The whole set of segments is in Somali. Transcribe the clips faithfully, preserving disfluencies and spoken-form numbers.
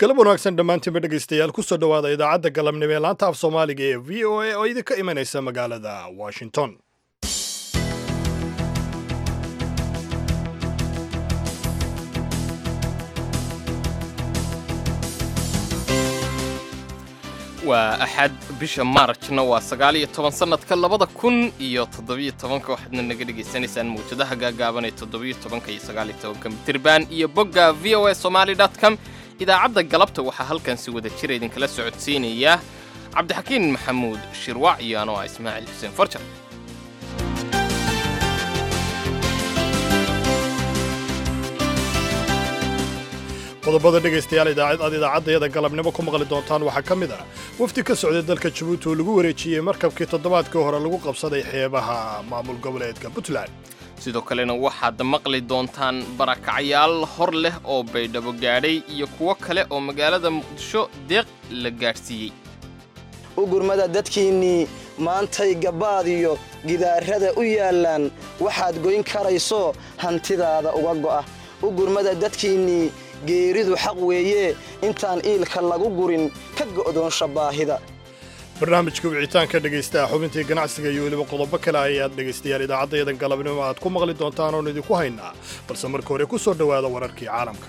galab wanaagsan dhammaantiinba dhegaystayaal ku soo dhowaada idaacadda galabnimo ee laanta af soomaaliga ee v o a oo idinka imanaysa magaalada washington. waa axad bisha maarjna waa sagaal iyo toban sannadka labada kun iyo toddobiyo tobanka waxaadna naga dhegaysanaysaan mawjadaha gaagaaban ee toddobiyo tobanka iyo sagaal iyo tobanka mitirban iyo bogga v o a somali dot com. idaacadda galabta waxaa halkan si wada jira idinkala socodsiinaya cabdixakiin maxamuud shirwac iyo anoo ah ismaaciil xuseen farjar. qodobada dhegaystayaal idaacad idaacaddayada galabnimo ku maqli doontaan waxaa ka mid ah wafdi ka socday dalka jabuuti oo lagu wareejiyey markabkii toddobaadkii hore lagu qabsaday xeebaha maamul goboleedka puntland. sidoo kalena waxaad maqli doontaan barakacyaal hor leh oo baydhabo gaadhay iyo kuwo kale oo magaalada muqdisho deeq la gaadhsiiyey. u gurmada dadkiinnii maantay gabbaad iyo gidaarada u yaallaan waxaad goyn karayso hantidaada uga go'a. u gurmada dadkiinnii geeridu xaq weeye intaan iilka lagu gurin ka go'doonsha baahida. barnaamijka wicitaanka dhegaystaha xubintii ganacsiga iyo weliba qodobo kale ayaad dhegaystayaal idaacaddayadan galabnimo aad ku maqli doontaan oon idinku haynaa balse marka hore ku soo dhowaada wararkii caalamka.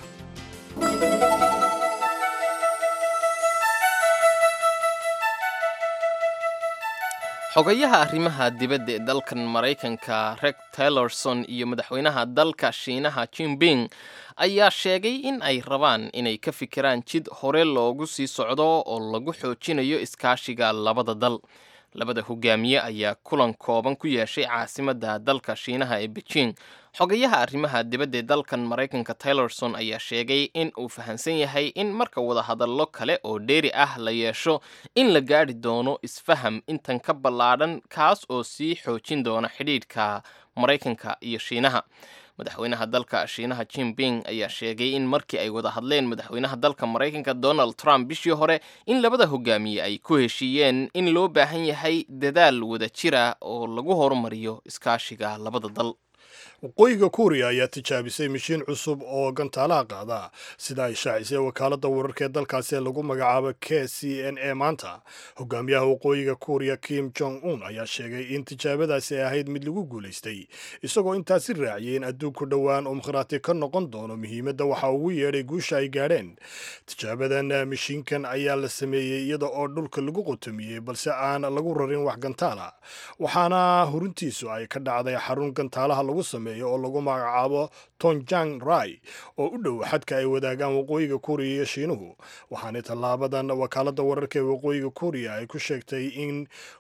xogayaha arrimaha dibadda ee dalkan maraykanka rex tillerson iyo madaxweynaha dalka shiinaha jinping ayaa sheegay in ay rabaan inay ka fikiraan jid hore loogu sii socdo oo lagu xoojinayo iskaashiga labada dal. labada hogaamiye ayaa kulan kooban ku yeeshay caasimadda dalka shiinaha ee beijing. xogayaha arrimaha dibadda ee dalkan maraykanka tillerson ayaa sheegay in uu fahamsan yahay in marka wadahadallo kale oo dheeri ah la yeesho in la gaadhi doono isfaham intan ka ballaadhan kaas oo sii xoojin doona xidhiidhka maraykanka iyo shiinaha. madaxweynaha dalka shiinaha jinping ayaa sheegay in markii ay wada hadleen madaxweynaha dalka maraykanka donald trump bishii hore in labada hogaamiye ay ku heshiiyeen in loo baahan yahay dadaal wada jira oo lagu horumariyo iskaashiga labada dal. waqooyiga kuuriya ayaa tijaabisay mashiin cusub oo gantaalaha qaada sida ay shaacisay wakaaladda wararka ee dalkaasi ee lagu magacaabo k c n a maanta. hogaamiyaha waqooyiga kuuriya kim jong un ayaa sheegay in tijaabadaasi ay ahayd mid lagu guulaystay isagoo intaasi raaciyay in adduunku dhowaan umkhraati ka noqon doono muhiimadda waxa ugu yeedhay guusha ay gaadheen. tijaabadan mashiinkan ayaa la sameeyey iyada oo dhulka lagu qotomiyey balse aan lagu rarin wax gantaala waxaana huruntiisu ay ka dhacday xarun gantaalaha lagu sameeyo oo lagu magacaabo tonjang rai oo u dhow xadka ay wadaagaan waqooyiga kuuriya iyo shiinuhu. waxaana tallaabadan wakaaladda wararka ee waqooyiga kuuriya ay ku sheegtay in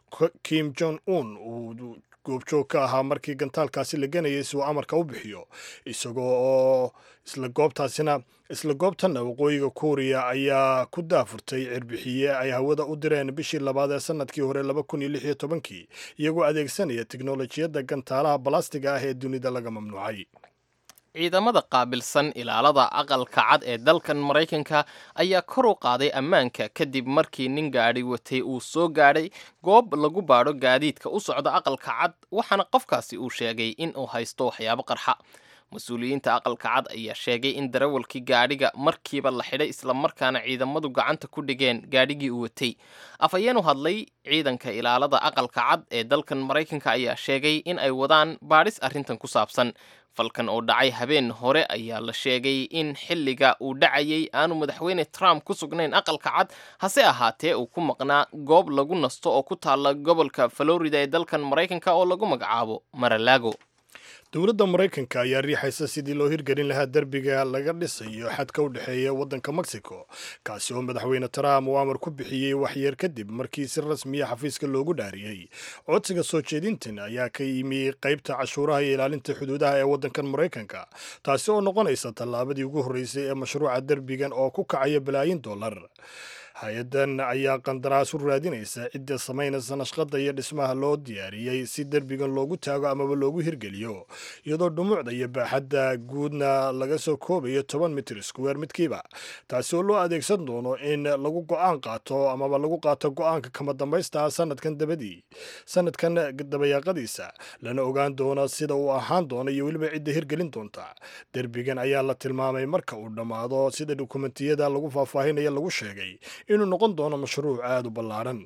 kim jong un uu goobjoog ka ahaa markii gantaalkaasi la ganayay si uu amarka u bixiyo isagoo oo isla goobtaasina isla goobtanna waqooyiga kuuriya ayaa ku daafurtay cirbixiye ay hawada u direen bishii labaad ee sanadkii hore laba kun iyo lix iyo tobankii iyagoo adeegsanaya tiknolojiyadda gantaalaha balastiga ah ee dunida laga mamnuucay. ciidamada qaabilsan ilaalada aqalka cad ee dalkan maraykanka ayaa kor u qaaday ammaanka kadib markii nin gaadhi watay uu soo gaadhay goob lagu baadho gaadiidka u socda aqalka cad waxaana qofkaasi uu sheegay in uu haysto waxyaabo qarxa. mas-uuliyiinta aqalka cad ayaa sheegay in darawalkii gaadhiga markiiba la xidhay islamarkaana ciidamadu gacanta ku dhigeen gaadhigii uu watay. afhayeen u hadlay ciidanka ilaalada aqalka cad ee dalkan maraykanka ayaa sheegay in ay wadaan baadhis arrintan ku saabsan. falkan oo dhacay habeen hore ayaa la sheegay in xilliga uu dhacayay aanu madaxweyne trump ku sugnayn aqalka cad hase ahaatee uu ku maqnaa goob lagu nasto oo ku taalla gobolka florida ee dalkan maraykanka oo lagu magacaabo maralago. dowladda maraykanka ayaa riixaysa sidii loo hirgelin lahaa derbiga laga dhisayo xadka u dhexeeya waddanka mexico kaasi oo madaxweyne trump uu amar ku bixiyey waxyeer kadib markii si rasmiya xafiiska loogu dhaariyey. codsiga soo jeedintan ayaa ka yimi qaybta cashuuraha iyo ilaalinta xuduudaha ee waddankan maraykanka taasi oo noqonaysa tallaabadii ugu horreysay ee mashruuca derbigan oo ku kacaya balaayin dollar. hay-addan ayaa qandaraas u raadinaysa cidda samaynaysa nashqadda iyo dhismaha loo diyaariyey si derbigan loogu taago amaba loogu hirgeliyo iyadoo dhumucda iyo baaxadda guudna laga soo koobayo toban mitir square midkiiba taasi oo loo adeegsan doono in lagu go-aan qaato amaba lagu qaato go-aanka kama dambaysta sanadkan dabadii sanadkan dabayaaqadiisa lana ogaan doona sida uu ahaan doono iyo weliba cidda hirgelin doonta derbigan ayaa la tilmaamay marka uu dhammaado sida dukumentiyada lagu faahfaahinaya lagu sheegay inuu noqon doono mashruuc aada u ballaaran.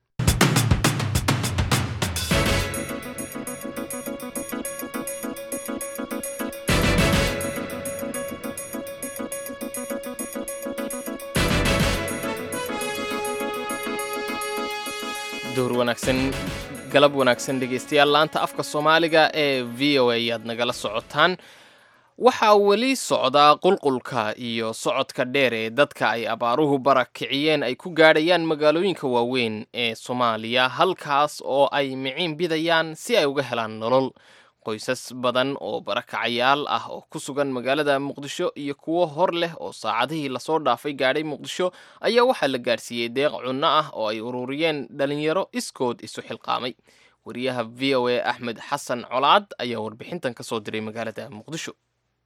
duhur wanaagsan galab wanaagsan dhegaystayaal laanta afka Soomaaliga ee V O A aad nagala socotaan. waxaa weli socdaa qulqulka iyo socodka dheer ee dadka ay abaaruhu barakiciyeen ay ku gaadhayaan magaalooyinka waaweyn ee Soomaaliya halkaas oo ay miciin bidayaan si ay uga helaan nolol. qoysas badan oo barakacayaal ah oo ku sugan magaalada Muqdisho iyo kuwo hor leh oo saacadihii lasoo dhaafay gaadhay Muqdisho ayaa waxaa la gaarsiiyey deeq cunno ah oo ay ururiyeen dhalinyaro iskood isu xilqaamay. wariyaha V O A Axmed Xasan Colaad ayaa warbixintan ka soo diray magaalada Muqdisho.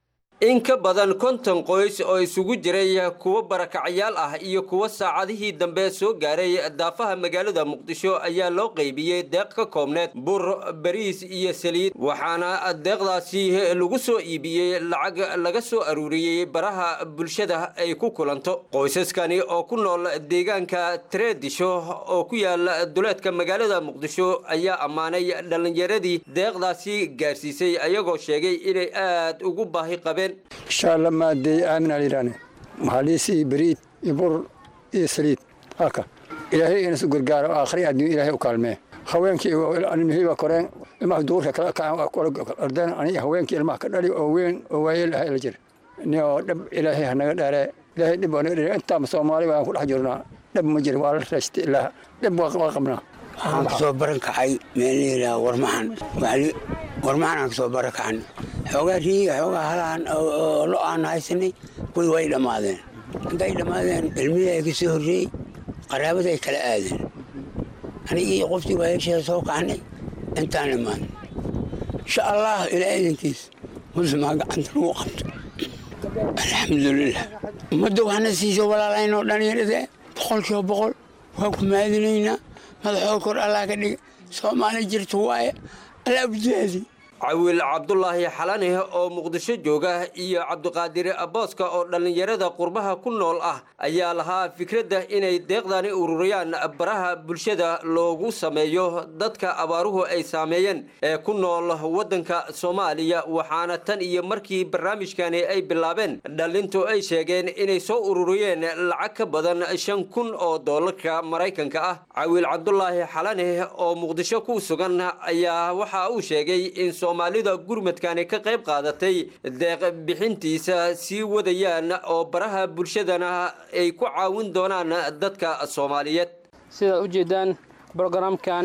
in ka badan konton qoys oo isugu jiray kuwa barakacayaal ah iyo kuwa saacadihii dambe soo gaaray daafaha magaalada Muqdisho ayaa loo qaybiyay deeq ka koobneed bur, bariis iyo saliid waxaana deeqdaasi lagu soo iibiyay lacag laga soo aruuriyay baraha bulshada ay ku kulanto. qoysaskani oo ku nool deegaanka Treedisho oo ku yaal duleedka magaalada Muqdisho ayaa amaanay dhalinyaradii deeqdaasi gaarsiisay ayagoo sheegay inay aad ugu baahi qabeen. إن شاء الله ما دي آمن على إيران محليسي بريد يبر يسريد هكا إلهي إنس قرقار آخري أدني إلهي وكلمه خوينك أنا نهي وكرين ما دور كلا كان أردن أنا خوينك الما كدري أوين أويل هاي الجر نيو دب إلهي هنا داره إلهي دب أنا أنت مسومالي وأقول حجرنا دب مجر ولا رشت إله دب واقمنا أنا كسب برك حي مليلا ورمحن معلي ورمحن كسب برك عن حوجي حوجا هلان لو أنا هايسني كل وايد ماذن وايد ماذن المية كسهري قرابة كلا آذن أنا إيه قفتي وهيك شيء سوق عني أنت أنا مان إن شاء الله إلى أين كيس وزم ما قعدت وقفت الحمد لله ما دوه أنا سيسو ولا لين ولا نيرده بقول شو بقول وهم ماذنينا هذا حكر الله كذي سو ما نجرت هواية لا بجازي. cawiil cabdullaahi xalane oo Muqdisho jooga iyo Cabdiqaadir Abooska oo dhalinyarada qurbaha ku nool ah ayaa lahaa fikradda inay deeqdani ururiyaan baraha bulshada loogu sameeyo dadka abaaruhu ay saameeyeen ee ku nool wadanka Soomaaliya waxaana tan iyo markii barnaamijkani ay bilaabeen dhalintu ay sheegeen inay soo ururiyeen lacag ka badan shan kun oo doolarka Mareykanka ah. cawiil cabdullaahi xalane oo Muqdisho ku sugan ayaa waxa uu sheegay in Soomaalida gurmadkani ka qayb qaadatay deeq bixintiisa si wadayaan oo baraha bulshadana ay ku caawin doonaan dadka Soomaaliyeed. sida u jeedaan barnaamijkan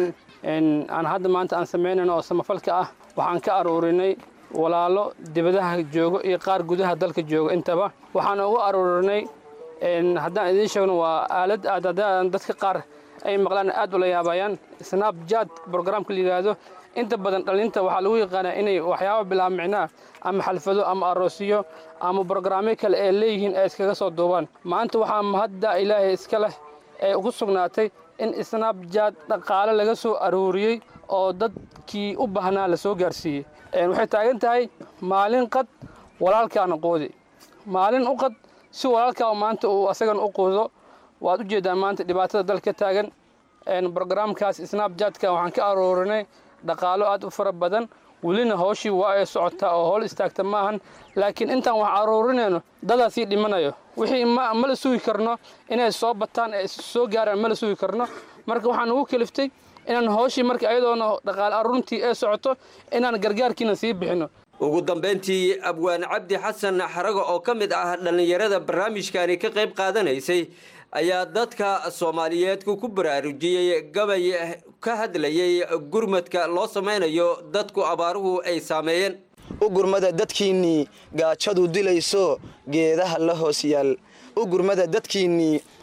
aan hadda maanta aan sameynayno oo samafalka ah waxaan ka aruurinay walaalo dibadaha jooga iyo qaar gudaha dalka jooga intaba waxaan ugu aruurinay haddaan idin sheegno waa aalad aad dadka qaar ay maqlaan aad u la yaabayaan Snapchat barnaamijka la yiraahdo inta badan dhalinta waxa lagu yaqaanaa inay waxyaabo bilaamicnaa ama xalfado ama aroosiyo ama barnaamijyo kale ee leeyihiin ay iskaga soo duubaan. maanta waxaa mahadda Ilaahay iska leh ee ugu sugnaatay in Snapchat dhaqaale laga soo aruuriyay oo dadkii u baahnaa la soo gaarsiiyay. waxay taagan tahay maalin qad walaalkaan qoodi maalin u qad si walaalka maanta uu asagan u qoodo. waad u jeedaan maanta dhibaatada dalka taagan barnaamijkaas Snapchat-ka waxaan ka aruurinay dhaqaalo aad u fara badan welina hawshii waa ay socotaa oo howl istaagta maahan laakiin intaan wax aruurinayno dadaasi dhimanayo wixii ma ma la sugi karno inay soo bataan ee soo gaaraan ma la sugi karno marka waxaan ugu kaliftay inaan hawshii markii ayadoona dhaqaal aruurintii ay socoto inaan gargaarkiina sii bixino. ugu dambeyntii Abwaan Cabdi Xasan Xarago oo ka mid ah dhalinyarada barnaamijkani ka qayb qaadanaysay ayaa dadka Soomaaliyeed ku baraarujiyay gabay ka hadlayay gurmadka loo sameynayo dadku abaaruhu ay saameeyeen. u gurmada dadkiinii gaajadu dilayso geedaha la hoos yaal u gurmada dadkiinii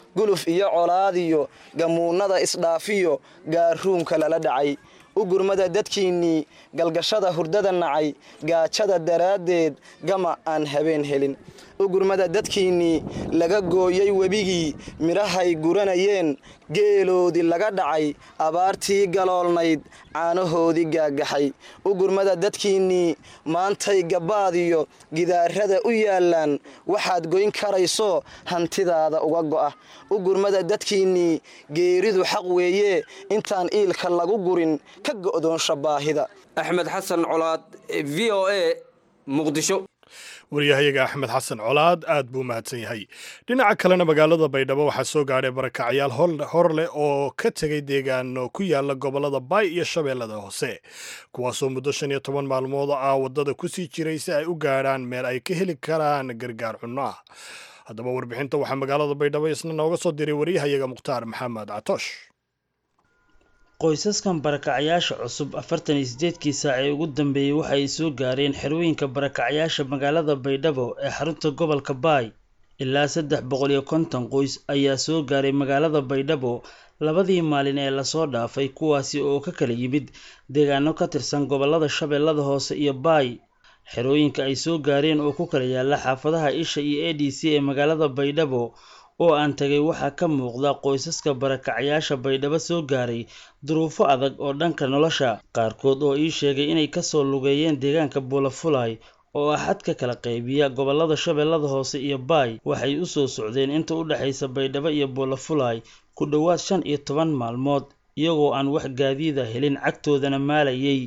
guluf iyo colaadiyo gamuunnada isdhaafiyo gaaruunka lala dhacay u gurmada dadkiinnii galgashada hurdada nacay gaajada daraaddeed gama aan habeen helin u gurmada dadkiinnii laga gooyey webigii midhahay guranayeen geeloodii laga dhacay abaartii galoolnayd caanahoodii gaagaxay u gurmada dadkiinnii maantay gabbaadiyo gidaarada u yaallaan waxaad goyn karayso hantidaada uga go'a u gurmada dadkiinnii geeridu xaq weeye intaan iilka lagu gurin ka go'doonsha baahida axmed xasan colaad v o a muqdisho waryahayaga axmed xasan colaad aad buu mahadsan yahay dhinaca kalena magaalada baydhabo waxaa soo gaadhay barakacyaal hor leh oo ka tegay deegaano ku yaala gobollada baay iyo shabeellada hoose kuwaasoo muddo shan iyo toban maalmood ah waddada ku sii jiray si ay u gaadhaan meel ay ka heli karaan gargaar cunno ah haddaba warbixinta waxaa magaalada baydhabo isna nooga soo diray waryahayaga mukhtaar maxamed catoosh qoysaskan barakacyaasha cusub afartan iyo sideedkii saac ee ugu dambeeyey waxa ay soo gaareen xerooyinka barakacyaasha magaalada baydhabo ee xarunta gobolka baay ilaa saddex boqol iyo konton qoys ayaa soo gaaray magaalada baydhabo labadii maalin ee lasoo dhaafay kuwaasi oo ka kala yimid deegaano ka tirsan gobollada shabeellada hoose iyo baay xerooyinka ay soo gaareen oo ku kala yaala xaafadaha isha iyo a d c ee magaalada baydhabo oo aan tagay waxaa ka muuqda qoysaska barakacyaasha baydhabo soo gaaray duruufo adag oo dhanka nolosha qaarkood oo ii sheegay inay kasoo lugeeyeen deegaanka buulafulay oo ah xadka kala qaybiya gobollada shabeellada hoose iyo baay waxay u soo socdeen inta u dhexaysa baydhabo iyo buulafulay ku dhowaad shan iyo toban maalmood iyagoo aan wax gaadiida helin cagtoodana maalayay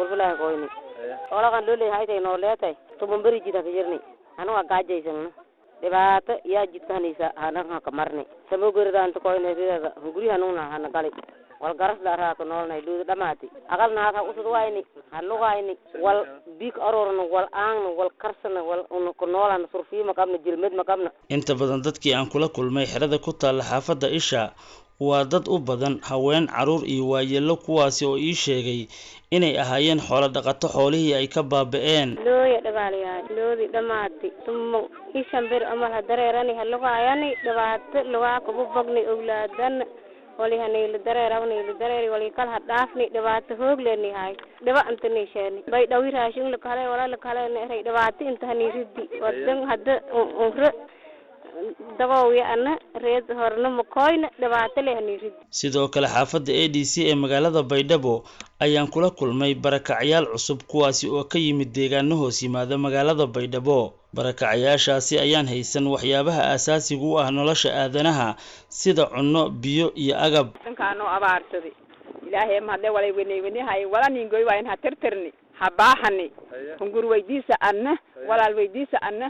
dhibaato yaa jidkaanaysa hanaka ka marnay samogoridaanta koynayda guryahanuna hana gali wal garas dhaaraaka noolnay dhuuda dhamaati aqalna haka usud wayni halugayni wal biik aroorna wal aangna wal karsana wal ku noolan surfiima qabna jilmad ma qabna inta badan dadkii aan kula kulmay xerada ku taala xaafadda isha waa dad u badan haween caruur iyo waayeelo kuwaasi oo ii sheegay inay ahaayeen xoolo dhaqato xoolihii ay ka baaba'een looya dhabaaliyaa loodi dhamaati tumo ishan bir amal hadareerani halugayani dhibaato lugaa kubu bogni owlaadan walihanay la dareerawni la dareeri wali kal hadhaafni dhibaato hoog leenahay dhiba anta neesheeni bay dhawi raashin la kale wala la kale neeray dhibaato inta hani riddi wadan hadda umra sidoo kale xaafadda a d c ee magaalada baydhabo ayaan kula kulmay barakacyaal cusub kuwaasi oo ka yimid deegaano hoos yimaada magaalada baydhabo barakacyaashaasi ayaan haysan waxyaabaha aasaasiga u ah nolosha aadanaha sida cunno biyo iyo agab dhankaanoo abaarsaday ilaahay mahadle walay weyneywenehay wala ningoy waa in ha tirtirni ha baaxani hungur weydiisa anna walaal weydiisa anna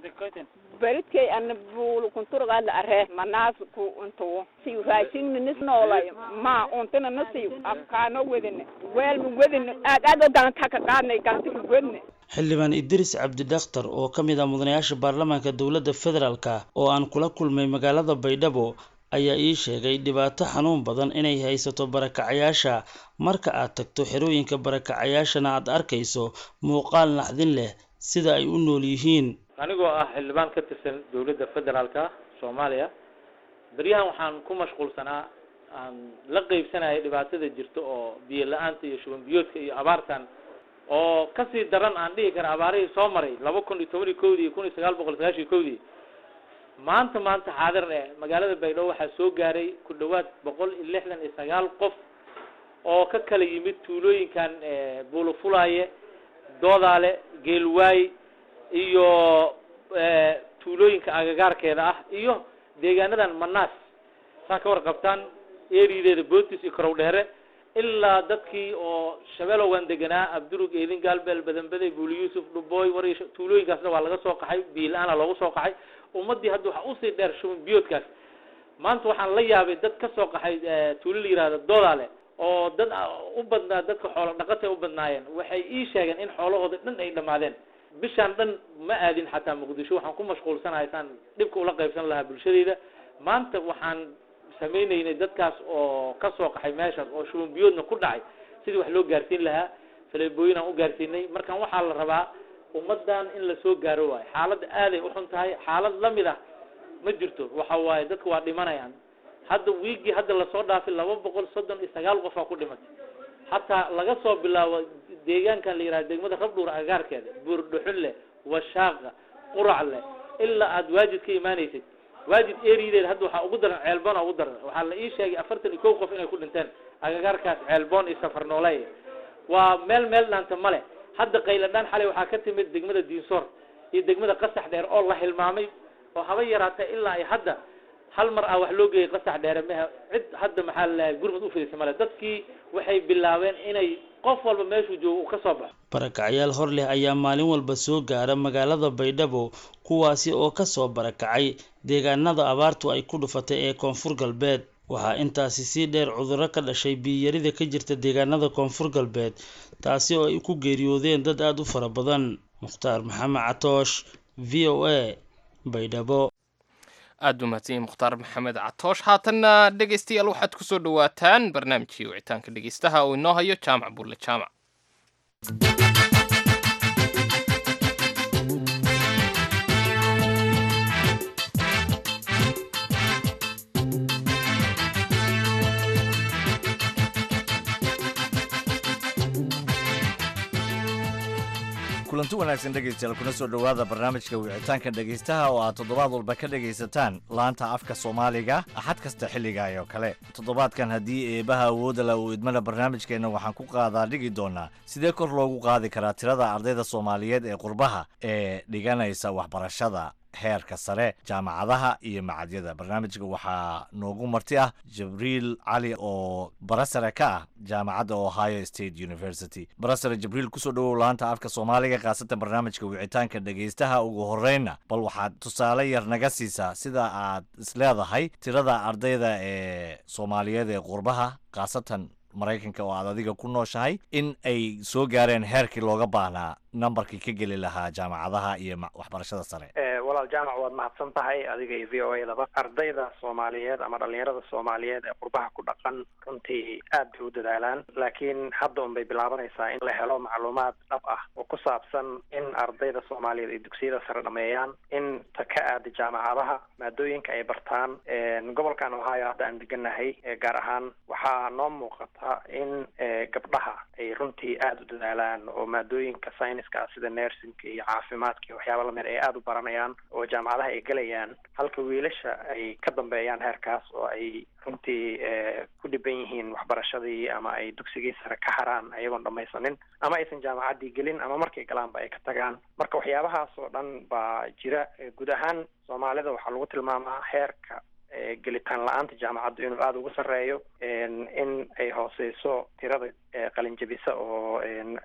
baridkay ana buulu kunturga la arhe manaas ku unto si raashin minis noolay ma untana nasiib afkaano wedene weel mu wedene aad aad wadan ka qaadnay galti wedne xildhibaan Idris Cabdi Dhakhtar oo ka mid ah mudanayaasha baarlamaanka dowladda federaalka oo aan kula kulmay magaalada Baydhabo ayaa ii sheegay dhibaato xanuun badan inay haysato barakacyaasha marka aad tagto xerooyinka barakacyaashana aad arkayso muuqaal naxdin leh sida ay u nool yihiin anigoo ah xildhibaan ka tirsan dowladda federaalka Soomaaliya bariyahan waxaan ku mashquulsanaa aan la qaybsanahay dhibaatada jirto oo biyo la'aanta iyo shuban biyoodka iyo abaartan oo kasii daran aan dhihi kara abaarihii soo maray laba kun iyo toban iyo kow iyo kun iyo sagaal boqol sagaashan iyo kow maanta maanta xaadir ee magaalada Baydhabo waxaa soo gaaray ku dhawaad boqol iyo lixdan iyo sagaal qof oo ka kala yimid tuulooyinkan Buulafulaaye Doodaale Geelwaay iyo tuulooyinka agagaarkeeda ah iyo deegaanadan Manaas saa ka warqabtaan eerideeda Bootis iyo Korowdheere ilaa dadkii oo Shabeelowan deganaa Abdurug Eedin Galbeel Badanbaday Buuli Yuusuf Dhuboy wari tuulooyinkaasna waa laga soo qaxay biilaana loogu soo qaxay ummadii hadda waxa u sii dheer shuban biyoodkaas maanta waxaan la yaabay dad ka soo qaxay tuulo la yiraahdo Doodaale oo dad u badnaa dadka xoolo dhaqatay u badnaayeen waxay ii sheegeen in xoolahooda dhan ay dhamaadeen bishan dhan ma aadin xataa Muqdisho waxaan ku mashquulsanahay san dibka ula qaybsan lahaa bulshadeeda maanta waxaan sameeynay dadkaas oo ka soo qaxay meeshaas oo shuban biyoodna ku dhacay sidii wax loo gaarsiin lahaa faleebooyin aan u gaarsiinay markan waxaa la rabaa ummadan in la soo gaaro waay xaalad aad ay u xun tahay xaalad lamid ah ma jirto waxa waaye dadku waa dhimanayaan hadda wiigi hadda la soo dhaafay laba boqol soddon iyo sagaal qof ku dhimatay hatta laga soo bilaabo deegaankan la yiraahdo degmada Rabdhuur agaarkeeda Buurdhuxulle Washaaqa Quracle illa aad waajid ka iimaanaysid waajid eerideed hadda waxa ugu daran ceelboon ugu daran waxa la ii sheegay afartan iyo kow qof inay ku dhinteen agaarkaas ceelboon iyo safar noolay waa meel meel dhaanta male hadda qayladaan xalay waxa ka timid degmada Diinsor iyo degmada Qasax Dheer oo la hilmaamay oo haba yaraatay ilaa ay hadda hal mar ah wax loo geeyay Qasax Dheer ma cid hadda maxaa la gurmad u fiirsan male dadkii waxay bilaabeen inay qof walba meeshuu joogo ka soo baxo barakacyaal hor leh ayaa maalin walba soo gaara magaalada Baydhabo kuwaasi oo ka soo barakacay deegaanada abaartu ay ku dhufatay ee Koonfur Galbeed waxaa intaasi si dheer cudurro ka dhashay biyarida ka jirta deegaanada Koonfur Galbeed taasi oo ay ku geeriyoodeen dad aad u fara badan Mukhtaar Maxamed Catoosh V O A Baydhabo aad u mahadsan Mukhtaar Maxamed Catoosh haatanna dhageystayaal waxaad ku soo dhawaataan barnaamijkii wicitaanka dhageystaha oo inoo hayo Jaamac Bulle Jaamac kulanti wanaagsan dhegeystayaal kuna soo dhawaada barnaamijka wicitaanka dhegeystaha oo aad toddobaad walba ka dhegaysataan laanta afka Soomaaliga axad kasta xilliga oo kale toddobaadkan haddii eebaha awoodda la uu idmana barnaamijkeena waxaan ku qaadaa dhigi doonaa sidee kor loogu qaadi karaa tirada ardayda Soomaaliyeed ee qurbaha ee dhiganaysa waxbarashada heerka sare jaamacadaha iyo macadyada barnaamijka waxaa noogu marti ah Jibriil Cali oo barasare ka ah jaamacadda Ohio State University barasare Jibriil kusoo dhawow laanta afka Soomaaliga qaasatan barnaamijka wicitaanka dhageystaha ugu horeyna bal waxaad tusaale yar naga siisaa sida aad isleedahay tirada ardayda ee Soomaaliyeed ee qurbaha qaasatan Mareykanka oo aad adiga ku nooshahay in ay soo gaareen heerkii looga baahnaa numberkii ka geli lahaa jaamacadaha iyo waxbarashada sare ee walaal jaamac waad mahadsan tahay adiga iyo V O A daba ardayda Soomaaliyeed ama dhalinyarada Soomaaliyeed ee qurbaha ku dhaqan runtii aad bay u dadaalaan laakiin hadda un bay bilaabanaysaa in la helo macluumaad dhab ah oo ku saabsan in ardayda Soomaaliyeed ay dugsiyada sare dhameeyaan in ta ka aad jaamacadaha maadooyinka ay bartaan gobolkan Ohio hadda aan deganahay gaar ahaan waxaa noo muuqata in gabdhaha ay runtii aad u dadaalaan oo maadooyinka science sida nursingka iyo caafimaadka iyo waxyaabo lamid ay aad u baranayaan oo jaamacadaha ay galayaan halka wiilasha ay ka dambeeyaan heerkaas oo ay runtii ku dhiban yihiin waxbarashadii ama ay dugsigii sare ka haraan ayagoon dhamaysanin ama aysan jaamacaddii gelin ama markay galaanba ay ka tagaan marka waxyaabahaas oo dhan baa jira guud ahaan Soomaalida waxaa lagu tilmaamaa heerka gelitaan la'aanta jaamacaddu inuu aad uga sarreeyo in ay hooseyso tirada qalinjabisa oo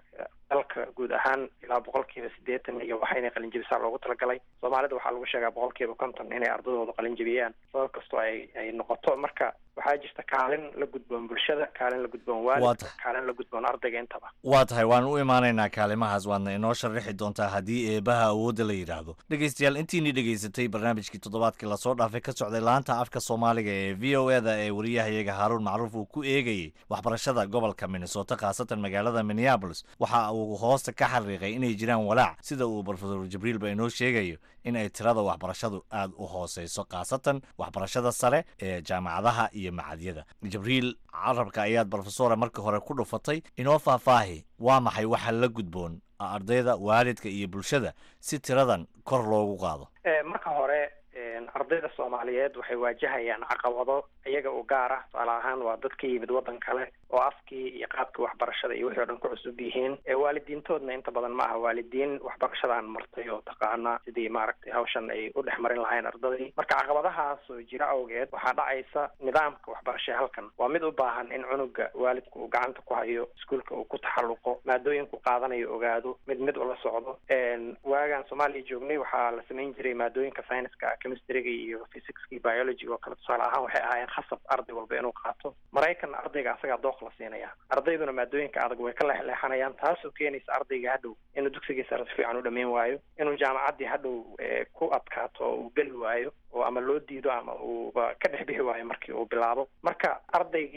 dalka guud ahaan ilaa boqolkiiba siddeetan iyo waxayna qalinjabisaa loogu talagalay Soomaalida waxaa lagu sheegaa boqolkiiba konton inay ardadooda qalinjabiyaan sabab kastoo ay ay noqoto marka waxaa jirta kaalin la gudboon bulshada kaalin la gudboon waalidka kaalin la gudboon ardayga intaba waa tahay waan u imaanaynaa kaalimahaas waadna inoo sharixi doontaa haddii eebaha awoodda la yidhaahdo dhegeystayaal intiinii dhegeysatay barnaamijkii toddobaadkii lasoo dhaafay ka socday laanta afka Soomaaliga ee V O A da ee wariyahayaga Haaruun Macruuf uu ku eegayay waxbarashada gobolka Minnesota qaasatan magaalada Minneapolis waxa uu hoosta ka xariiqay inay jiraan walaac sida uu Professor Jibriil ba inoo sheegayo in ay tirada waxbarashadu aad u hooseyso qaasatan waxbarashada sare ee jaamacadaha iyo macadyada Jibriil carabka ayaad professor markii hore ku dhufatay inoo faahfaahi waa maxay waxa la gudboon ardayda waalidka iyo bulshada si tiradan kor loogu qaado ee marka hore ardayda Soomaaliyeed waxay waajahayaan caqabado iyaga u gaar ah tusaale ahaan waa dadka yimid waddan kale oo afkii iyo qaabka waxbarashada iyo wixii oo dhan ku cusub yihiin ee waalidiintoodna inta badan ma aha waalidiin waxbarashadaan martay oo taqaana sidii maaragtay hawshan ay u dhex marin lahayn ardadii marka caqabadahaas oo jira awgeed waxaa dhacaysa nidaamka waxbarasho halkan waa mid u baahan in cunuga waalidku uu gacanta ku hayo iskuulka uu ku taxalluqo maadooyinku qaadanayo ogaado mid mid ula socdo waagaan Soomaaliya joognay waxaa la samayn jiray maadooyinka science-ka chemistry-ga iyo physics-ka iyo biology oo kale tusaale ahaan waxay ahaayeen khasab arday walba inuu qaato Mareykan ardayga asaga dooq la siinaya ardayduna maadooyinka adag way ka leexleexanayaan taasoo keenaysa ardayga hadhow inuu dugsigiisa si fiican u dhameyn waayo inuu jaamacaddii hadhow ku adkaato oo uu geli waayo oo ama loo diido ama uu ka dhex bixi waayo markii uu bilaabo marka ardaygii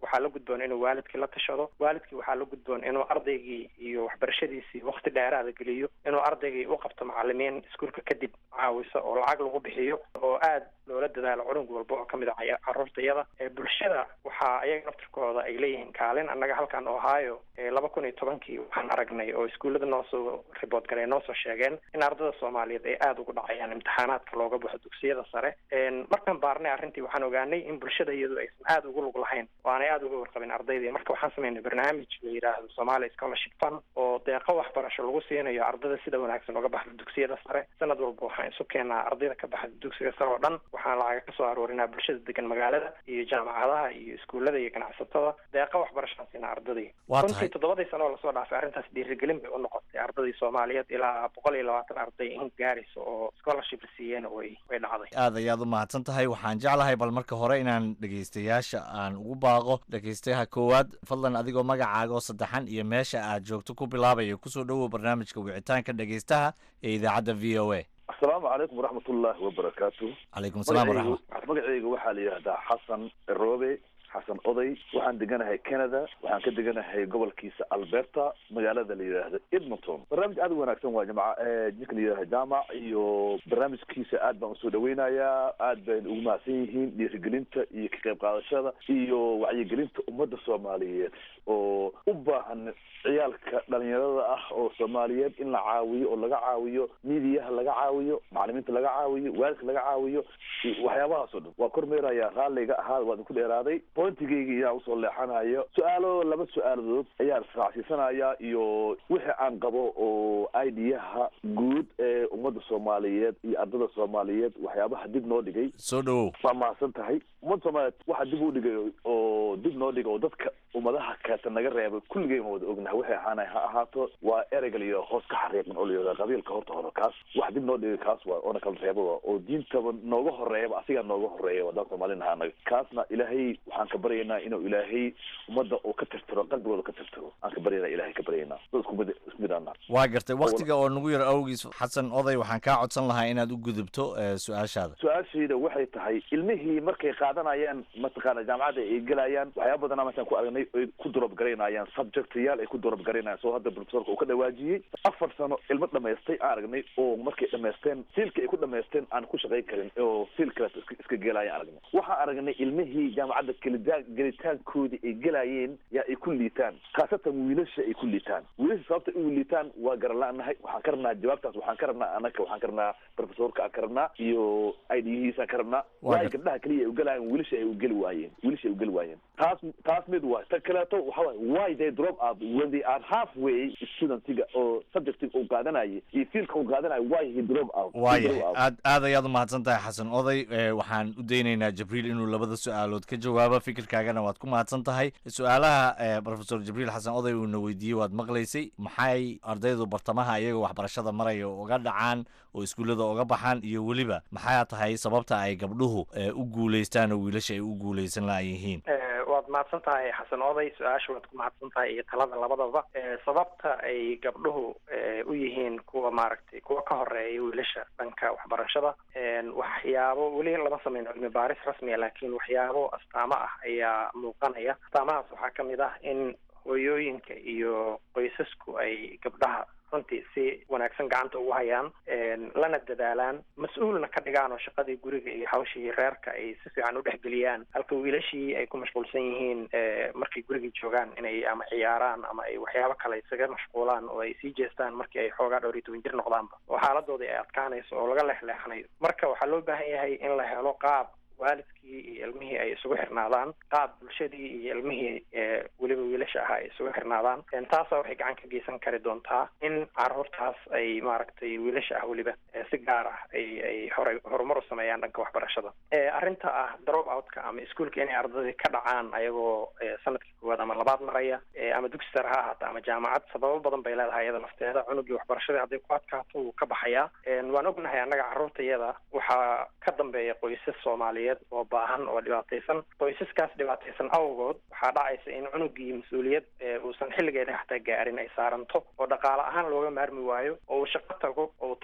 waxaa la gudboon inuu waalidkii la tashado waalidkii waxaa la gudboon inuu ardaygii iyo waxbarashadiisii waqti dheeraada geliyo inuu ardaygii u qabto macalimiin iskuulka kadib caawisa oo lacag lagu bixiyo oo aad loola dadaalo cunug walba oo kamid ah caruurtayada bulshada waxaa ayaga naftirkooda ay leeyihiin kaalin annaga halkan ohio laba kun iyo tobankii waxaan aragnay oo iskuullada noo soo ribood galay noo soo sheegeen in ardada soomaaliyeed ay aada ugu dhacayaan imtixaanaadka looga baxo dugsiyada sare markaan baarnay arrintii waxaan ogaanay in bulshada iyadu aysan aada ugu lug lahayn oo aanay aada uga warqabin ardaydii marka waxaan sameynay barnaamij la yidhaahdo Somali Scholarship Fund oo deeqo waxbarasho lagu siinayo ardada sida wanaagsan uga baxda dugsiyada sare sanad walba waxaan isu keenaa ardayda ka baxda dugsiga sare oo dhan waxaan lacag ka soo aroorinaa bulshada degan magaalada iyo jaamacadaha iyo iskuullada iyo ganacsatada deeqo waxbarasho siina ardadii runtii toddobadii sano oo lasoo dhaafay arrintaas dhiirigelin bay u noqotay ardadii Soomaaliyeed ilaa boqol iyo labaatan arday in gaarayso oo scholarship la siiyeen way way dhacday aad ayaad u mahadsan tahay waxaan jeclahay bal marka hore inaan dhegeystayaasha aan ugu baaqo dhegeystayaha koowaad fadlan adigoo magacaaga oo saddexan iyo meesha aad joogto ku bilaabayo kusoo dhawow barnaamijka wicitaanka dhegeystaha ee idaacadda v o a asalaamu calaykum waraxmatullaahi wabarakaatu calaykum asalaam waraxmat magacayga waxaa la yidhahdaa xasan roobe xasan oday waxaan deganahay canada waxaan ka deganahay gobolkiisa alberta magaalada la yidhaahdo edmonton barnaamij aad u wanaagsan waa jamca ninka la yidhahda jaamac iyo barnaamijkiisa aad baan usoo dhaweynayaa aad bayna ugu mahadsan yihiin dhiirigelinta iyo ka qayb qaadashada iyo wacyigelinta ummadda soomaaliyeed oo u baahan ciyaalka dhalinyarada ah oo soomaaliyeed in la caawiyo oo laga caawiyo miidiyaha laga caawiyo macalimiinta laga caawiyo waalidka laga caawiyo waxyaabahaas oo dhan waa kormeerayaa raalliga ahaa waad ku dheeraaday pointigayga ayaan usoo leexanayo su-aalo laba su-aaladood ayaan israacsiisanayaa iyo wixii aan qabo oo idiyaha guud ee ummadda soomaaliyeed iyo ardada soomaaliyeed waxyaabaha dib noo dhigay soo dhawow waa mahadsan tahay ummadda soomaaliyeed waxa dib u dhigay oo dib noo dhigay oo dadka ummadaha kaata naga reebay kulligeen wada ognahay waxay ahaanay ha ahaato waa ereyga la yidhaha hoos ka xariiqan oo la yidhahda qabiilka horta hore kaas wax dib noo dhigay kaas waa oona kala reebaba oo diintaba nooga horeeyaba asigaa nooga horeeya wadaan soomaalina anaga kaasna ilaahay waxaan ka baryaynaa inuu ilaahay ummadda uu ka tirtiro qalbigooda ka tirtiro aan ka baryaynaa ilaahay ka baryaynaa dad isku mid isku mid aan waa gartay waktiga oo nagu yar awgiis xasan oday waxaan kaa codsan lahaa inaad u gudubto su-aashaada su-aashayda waxay tahay ilmihii markay qaadanayaan mataqaana jaamacadda ay gelayaan waxyaaba badanaa markaan ku aragnay ay ku durab garaynayaan subjectayaal ay ku durab garaynayaan soo hadda professorka uu ka dhawaajiyey afar sano ilmo dhamaystay aan aragnay oo markay dhamaysteen fiilka ay ku dhamaysteen aan ku shaqayn karin oo fiil kale iska geelaayaan aragnay waxaan aragnay ilmihii jaamacadda kelitaan gelitaankoodii ay gelayeen yaa ay ku liitaan khaasatan wiilasha ay ku liitaan wiilasha sababta ay u liitaan waa garala-nahay waxaan ka rabnaa jawaabtaas waxaan ka rabnaa anaka waxaan ka rabnaa professorka aan ka rabnaa iyo idiyihiisaan ka rabnaa waayo gabdhaha keliya ay ugelayaan wiilasha ay ugeli waayeen wiilasha ay ugeli waayeen taas taas mid waa ta kaleeto waxa waay why they drop out when they are halfway studentiga oo subjectiga uu qaadanayay iyo fiilka uu qaadanayo why he drop out waaya aad aad ayaad umahadsan tahay xasan oday waxaan u daynaynaa jibriil inuu labada su-aalood ka jawaabo fikirkaagana waad ku mahadsan tahay su-aalaha professor jibriil xasan oday uuna weydiiyey waad maqlaysay maxay ardaydu bartamaha iyagoo waxbarashada maraya uga dhacaan oo iskuullada uga baxaan iyo weliba maxaa tahay sababta ay gabdhuhu u guulaystaan oo wiilasha ay u guulaysan laayihiin waad mahadsan tahay xasan oday su-aasha waad ku mahadsan tahay iyo talada labadaba sababta ay gabdhuhu u yihiin kuwa maaragtay kuwa ka horeeya wiilasha dhanka waxbarashada waxyaabo weli lama sameyn cilmi baaris rasmiya laakiin waxyaabo astaamo ah ayaa muuqanaya astaamahaas waxaa kamid ah in hooyooyinka iyo qoysasku ay gabdhaha runtii si wanaagsan gacanta ugu hayaan lana dadaalaan mas-uulna ka dhigaan oo shaqadii guriga iyo hawshii reerka ay si fiican u dhexgeliyaan halka wiilashii ay ku mashquulsan yihiin markay gurigii joogaan inay ama ciyaaraan ama ay waxyaabo kale isaga mashquulaan oo ay sii jeestaan markii ay xoogaa dhowr iyo toban jir noqdaanba oo xaaladoodii ay adkaanayso oo laga leexleexanayo marka waxaa loo baahan yahay in la helo qaab waalidkii iyo ilmihii ay isugu xirnaadaan qaab bulshadii iyo ilmihii weliba wiilasha ahaa ay isugu xirnaadaan taasa waxay gacan ka geysan kari doontaa in caruurtaas ay maaragtay wiilasha ah weliba si gaar ah ay ay hore horumar u sameeyaan dhanka waxbarashada arrinta ah drop outka ama iskuolka inay ardadii ka dhacaan ayagoo sanadkii koowaad ama labaad maraya ama dugsi sare ha ahaata ama jaamacad sababo badan bay leedahay iyada lafteeda cunugii waxbarashadii hadday ku adkaato wuu ka baxayaa waan ognahay annaga carruurtayada waxaa ka dambeeya qoysas soomaaliyeed oo baahan oo dhibaataysan qoysaskaas dhibaataysan awgood waxaa dhacaysa in cunugii mas-uuliyad uusan xilligeeda xataa gaarin ay saaranto oo dhaqaale ahaan looga maarmi waayo oo uu shaqo tago oo uu tax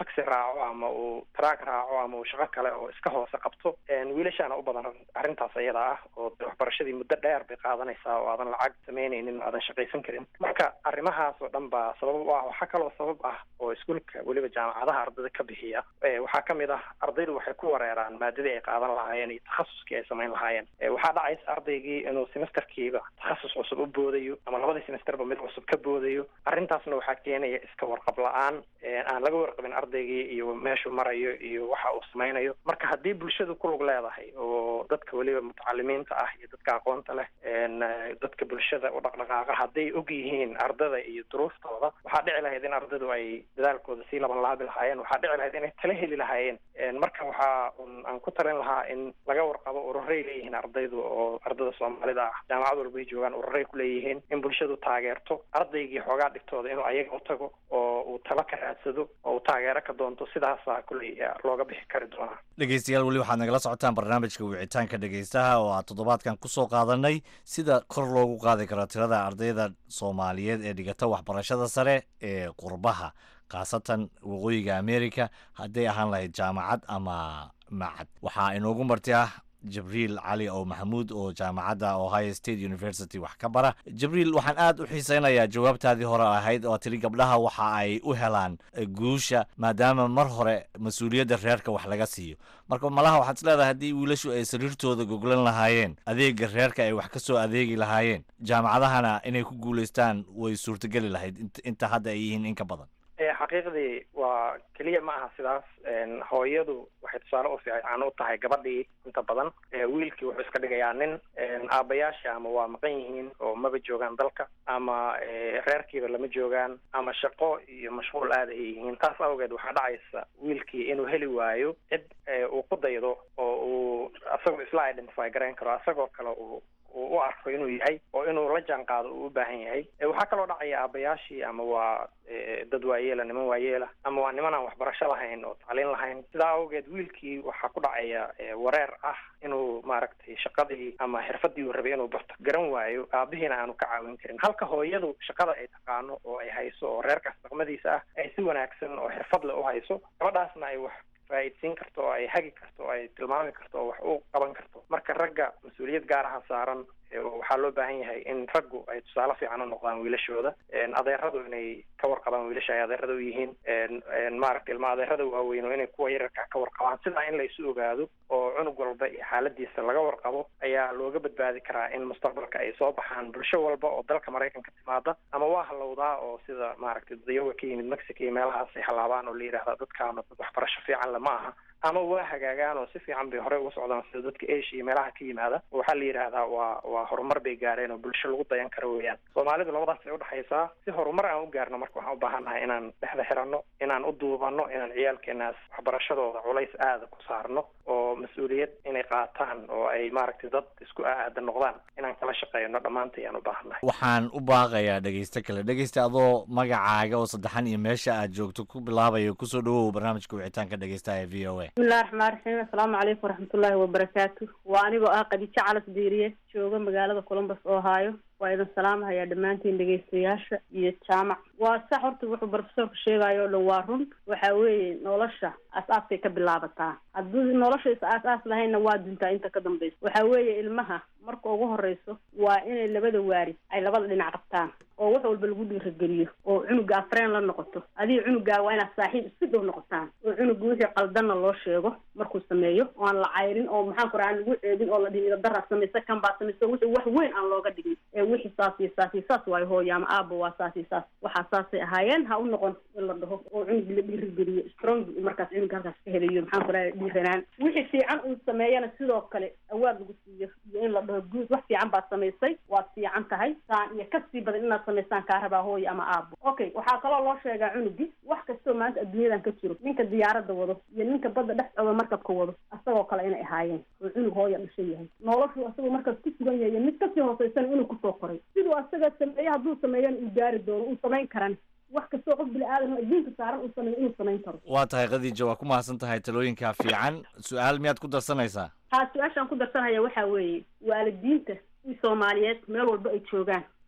taxi raaco ama uu track raaco ama uu shaqo kale oo iska hoose qabto wiilashaana u badan arrintaas iyada ah oo waxbarashadii muddo dheer bay qaadanaysaa oo aadan lacag samaynaynin aadan shaqaysan karin marka arrimahaas oo dhan baa sabab u ah waxaa kaloo sabab ah oo iskuulka weliba jaamacadaha ardayda ka bixiya waxaa ka mid ah ardaydu waxay ku wareeraan maadadii ay qaadan lahaayeen iyo takhasuskii ay samayn lahaayeen waxaa dhacaysa ardaygii inuu semesterkiiba takhasus cusub u boodayo ama labadii semesterba mid cusub ka boodayo arrintaasna waxaa keenaya iska warqab la-aan aan laga warqabin ardaygii iyo meeshuu marayo iyo waxa uu samaynayo marka haddii bulshadu ku lug leedahay oo dadka weliba mutacalimiinta ah iyo dadka aqoonta leh dadka bulshada u dhaqdhaqaaqa hadday og yihiin ardada iyo duruuftooda waxaa dhici lahayd in ardadu ay dadaalkooda sii laban laabi lahaayeen waxaa dhici lahayd inay tala heli lahaayeen marka waxaa aan ku talin lahaa in laga warqabo ururay leeyihiin ardaydu oo ardada soomaalida ah jaamacad walbay joogaan ururay ku leeyihiin in bulshadu taageerto ardaygii xoogaa dhigtooda inuu ayaga u tago oo uu talo ka raadsado oo uu taageero ka doonto sidaasaa kulley looga bixi kari doonaa dhegeystayaal weli waxaad nagala socotaan barnaamijka wicitaanka dhegeystaha oo aan toddobaadkan kusoo qaadanay sida kor loogu qaadi karo tirada ardayda soomaaliyeed ee dhigata waxbarashada sare ee qurbaha khaasatan waqooyiga america hadday ahaan lahayd jaamacad ama macad waxaa inoogu marti ah jibriil cali oo maxamuud oo jaamacadda ohio state university wax ka bara jibriil waxaan aad u xiiseynayaa jawaabtaadii hore ahayd oo tiri gabdhaha waxa ay u helaan guusha maadaama mar hore mas-uuliyadda reerka wax laga siiyo marka malaha waxaad is leedahay haddii wiilashu ay sariirtooda goglan lahaayeen adeega reerka ay wax ka soo adeegi lahaayeen jaamacadahana inay ku guulaystaan way suurtogeli lahayd inta hadda ay yihiin in ka badan xaqiiqdii waa keliya ma aha sidaas hooyadu waxay tusaale u fiican u tahay gabadhii inta badan wiilkii wuxuu iska dhigayaa nin aabbayaasha ama waa maqan yihiin oo maba joogaan dalka ama reerkiiba lama joogaan ama shaqo iyo mashquul aada ay yihiin taas awgeed waxaa dhacaysa wiilkii inuu heli waayo cid uu ku daydo oo uu asagoo isla identify garayn karo asagoo kale uu uu u arko inuu yahay oo inuu la jaan qaado uu u baahan yahay waxaa kaloo dhacaya aabayaashii ama waa dad waayeela niman waayeela ama waa niman aan waxbarasho lahayn oo tacliin lahayn sidaa awgeed wiilkii waxaa ku dhacaya wareer ah inuu maaragtay shaqadii ama xirfadii uu rabay inuu barto garan waayo aabihiina aanu ka caawin karin halka hooyadu shaqada ay taqaano oo ay hayso oo reerkaas dhaqmadiisa ah ay si wanaagsan oo xirfad leh u hayso gabadhaasna ay wax faa'iidsiin karto oo ay hagi karto oo ay tilmaami karto oo wax u qaban karto marka ragga mas-uuliyad gaar aha saaran waxaa loo baahan yahay in raggu ay tusaale fiican u noqdaan wiilashooda adeeradu inay ka warqabaan wiilasha ay adeerada u yihiin maaragta ilma adeerada waaweyn oo inay kuwa yararka ka warqabaan sidaa in la isu ogaado oo cunug walba iyo xaaladiisa laga warqabo ayaa looga badbaadi karaa in mustaqbalka ay soo baxaan bulsho walba oo dalka maraykanka timaada ama waa halowdaa oo sida maaragtay dayawa ka yimid mexico iyo meelahaas ay halaabaan oo la yidhahda dadkaana dad waxbarasho fiican lama aha ama waa hagaagaan oo si fiican bay horey uga socdaan sida dadka asia iyo meelaha ka yimaada waxaa la yidhaahdaa waa waa horumar bay gaareen oo bulsho lagu dayan karo weeyaan soomaalidu labadaas ay udhexaysaa si horumar aan u gaarno marka waxaan u baahannahay inaan dhexda xiranno inaan u duubanno inaan ciyaalkeenaas waxbarashadooda culays aada ku saarno oo mas-uuliyad inay qaataan oo ay maaragtay dad isku aada noqdaan inaan kala shaqeyno dhammaantay aan u baahannahay waxaan u baaqayaa dhegeyste kale dhegeysta adoo magacaaga oo saddexan iyo meesha aad joogto ku bilaabayo kusoo dhawow barnaamijka wicitaanka dhegeystaha ee v o a bismillahi raxmaan raxiim assalaamu calaykum waraxmatullaahi wabarakaatu waa anigoo ah qadiijo calas diiriye jooga magaalada columbus ohio waa idin salaamahayaa dhammaantiin dhegeystayaasha iyo jaamac waa sax horta wuxuu profesorka sheegayo o dhan waa run waxa weeye nolosha aas-aaskay ka bilaabataa haddii nolosha is aas-aas lahaynna waa duntaa inta ka dambaysa waxa weeye ilmaha marka ugu horeyso waa inay labada waarid ay labada dhinac qabtaan oo wax walba lagu dhiirageliyo oo cunuga afreen la noqoto adiga cunugaa waa inaad saaxiib isku dhow noqotaan oo cunuga wixii qaldanna loo sheego markuu sameeyo oo aan la cayrin oo maxaan kora aan lagu ceedin oo la dhihi dara samaysa kan baa samaysa wixii wax weyn aan looga dhigin ee wixii saas iyo saas iyo saas waayo hooyo ama aaba waa saas iyo saas waxaa saasay ahaayeen ha u noqon in la dhaho oo cunugi la dhiirageliyo strong markaas cunuga halkaas ka helayo maxaan kora dhiiranaan wixii fiican uu sameeyana sidoo kale awaad lagu siiyo iyo in la dhaho guud wax fiican baad samaysay waad fiican tahay saan iyo kasii badan inaad samaysaan kaa rabaa hooyo ama aabo okay waxaa kaloo loo sheegaa cunugi wax kastoo maanta adduunyadan ka jiro ninka diyaaradda wado iyo ninka badda dhex socda markabka wado asagoo kale inay ahaayeen oo cunug hooya dhashan yahay noloshu asagoo markaas ku sugan yahay mid kasii hooseysana inuu kusoo koray siduu asaga sameeye hadduu sameeyana uu gaari doono uu samayn karan wax kastoo qof bini aadan adduunka saaran uu sameeyo inuu samayn karo waa tahay khadiija waa ku mahadsan tahay talooyinkaa fiican su-aal miyaad ku darsanaysaa haa su-aashaan ku darsanaya waxaa weeye waalidiinta i soomaaliyeed meel walba ay joogaan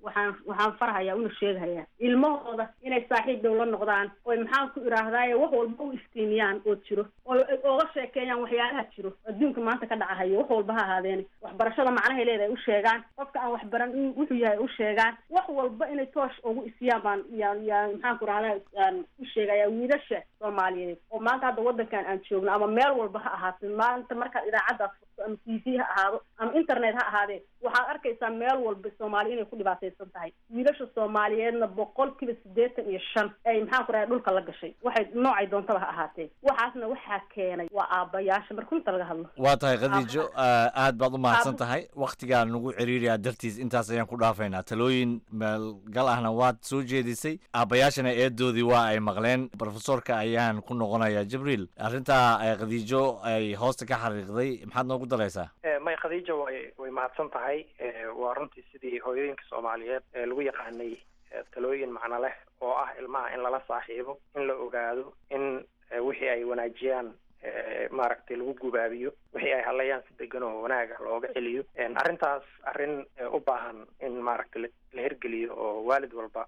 waxaan waxaan farhayaa una sheegahayaa ilmahooda inay saaxiib dhow la noqdaan oy maxaan ku idhaahdaaye wax walba u istiimiyaan oo jiro oo ooga sheekeeyaan waxyaalaha jiro adduunka maanta ka dhacahayo wax walba ha ahaadeeni waxbarashada macnahay leedahay u sheegaan qofka aan waxbaran wuxuu yahay u sheegaan wax walba inay toosh ugu isiyaan baan yaa yaa maxaan ku idhahdaa aan u sheegayaa wiilasha soomaaliyeed oo maanta hadda waddankan aan joogno ama meel walba ha ahaatee maanta markaad idaacaddaas furto ama t v ha ahaado ama internet ha ahaadee waxaad arkaysaa meel walba soomaali inay ku dhibaataysan tahay wiilasha soomaaliyeedna boqolkiiba siddeetan iyo shan ay maxaan ku dhahay dhulka la gashay waxay noocay doontaba ha ahaatee waxaasna waxaa keenay waa aabbayaasha marka runta laga hadlo waa tahay khadiijo aad baad u mahadsan tahay waktigaa nagu ciriiriyaa dartiis intaas ayaan ku dhaafaynaa talooyin meelgal ahna waad soo jeedisay aabbayaashana eedoodii waa ay maqleen profesorka ayaan ku noqonayaa jibriil arrintaa khadiijo ay hoosta ka xariiqday maxaad noogu daraysaa may khadiijo way way mahadsan tahay waa runtii sidii hooyooyinka soomaaliyeed ee lagu yaqaanay talooyin macno leh oo ah ilmaha in lala saaxiibo in la ogaado in wixii ay wanaajiyaan maaragtay lagu gubaabiyo wixii ay hadlayaan si degan oo wanaaga looga celiyo arrintaas arrin u baahan in maaragtay la hirgeliyo oo waalid walba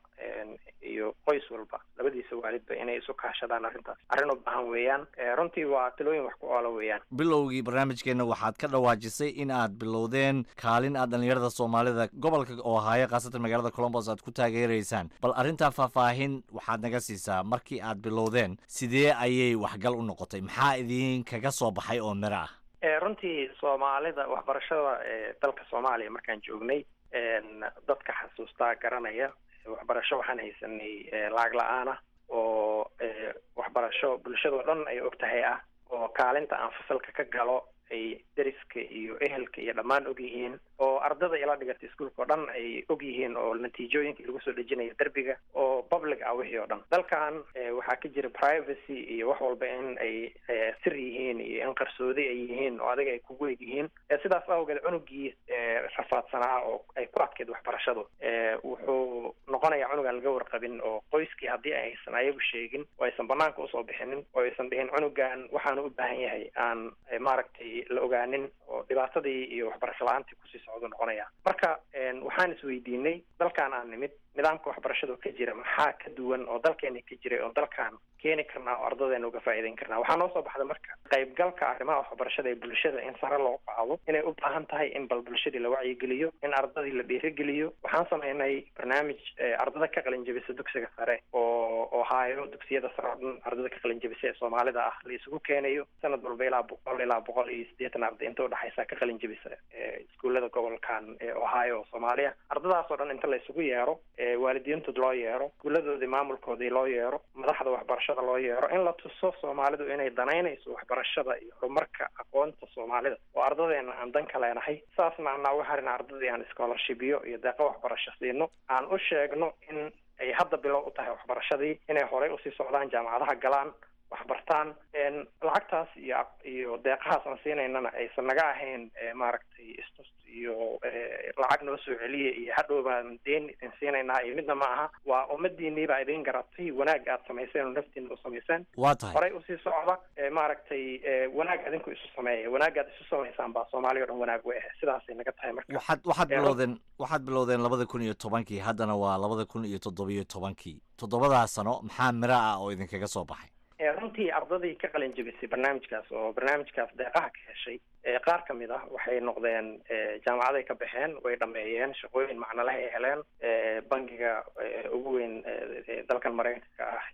iyo qoys walba labadiisa waalidba inay isu kaashadaan arrintaas arrin u baahan weeyaan runtii waa talooyin wax ku oola weeyaan bilowgii barnaamijkeena waxaad ka dhawaajisay in aad bilowdeen kaalin aad dhalinyarada soomaalida gobolka oo haya khaasatan magaalada colombos aad ku taageeraysaan bal arrintaa faahfaahin waxaad naga siisaa markii aad bilowdeen sidee ayay waxgal u noqotay maxaa idin kaga soo baxay oo miro ah runtii soomaalida waxbarashada dalka soomaaliya markaan joognay dadka xasuustaa garanaya waxbarasho waxaan haysanay lacag la-aan ah oo waxbarasho bulshadoo dhan ay og tahay ah oo kaalinta aan fasalka ka galo ay deriska iyo ehelka iyo dhammaan og yihiin oo ardada ila dhigatay iskuolka oo dhan ay og yihiin oo natiijooyinkii lagu soo dhejinayo derbiga oo public ah wixii oo dhan dalkan waxaa ka jira privacy iyo wax walba in ay sir yihiin iyo in qarsoodi ay yihiin oo adiga ay kugu eg yihiin sidaas awgeed cunugii rafaadsanaa oo ay ku adkeyd waxbarashadu wuxuu noqonayaa cunug aan laga warqabin oo qoyskii haddii aysan ayagu sheegin oo aysan banaanka usoo bixinin oo aysan dhihin cunugan waxaanu u baahan yahay aan maaragtay la ogaanin oo dhibaatadii iyo waxbarasho la-aantii kusii socdo noqonaya marka waxaan isweydiinay dalkan aan nimid nidaamka waxbarashada ka jira maxaa ka duwan oo dalkeena ka jiray oo dalkan keeni karnaa oo ardadeena uga faa'iideyn karnaa waxaa noo soo baxda marka qaybgalka arrimaha waxbarashada ee bulshada in sare loo qaado inay u baahan tahay in bal bulshadii la wacyigeliyo in ardadii la dhiirigeliyo waxaan sameynay barnaamij ardada ka qalin jebisa dugsiga sare oo oo haayo dugsiyada sare oo dhan ardada ka qalin jebisa ee soomaalida ah la isugu keenayo sanad walba ilaa boqol ilaa boqol iyo siddeetan arday inta udhexaysa ka qalin jebisa iskuullada gobolkan ee ohio oo soomaaliya ardadaas oo dhan inta la isugu yeero waalidiintood loo yeero iskuuladoodii maamulkoodii loo yeero madaxda waxbarashada loo yeero in la tuso soomaalidu inay danaynayso waxbarashada iyo horumarka aqoonta soomaalida oo ardadeena aan dan ka leenahay saasna aan uga harin ardadii aan scholarshipyo iyo deeqo waxbarasho siino aan u sheegno in ay hadda bilow u tahay waxbarashadii inay horey usii socdaan jaamacadaha galaan waxbartaan lacagtaas iyo iyo deeqahaas aan siinaynana aysan naga ahayn maaragtay istus iyo lacag noo soo celiya iyo hadhow baan deen idin siinaynaa iyo midna ma aha waa ummadiinii baa idin garatay wanaag aad samayseen oo naftiina u samayseen waa tahay horey usii socda maaragtay wanaag adinku isu sameeya wanaag aad isu samaysaan baa soomaaliya o dhan wanaag we ah sidaasay naga tahay marka waxaad waxaad bilowdeen waxaad bilowdeen labada kun iyo tobankii haddana waa labada kun iyo toddobiyo tobankii toddobadaas sano maxaa miro ah oo idinkaga soo baxay runtii ardadii ka qalin jebisay barnaamijkaas oo barnaamijkaas deeqaha ka heshay qaar ka mid ah waxay noqdeen jaamacaday ka baxeen way dhameeyeen shaqooyin macno leh ay heleen bangiga ugu weyn dalkan maraykanka ah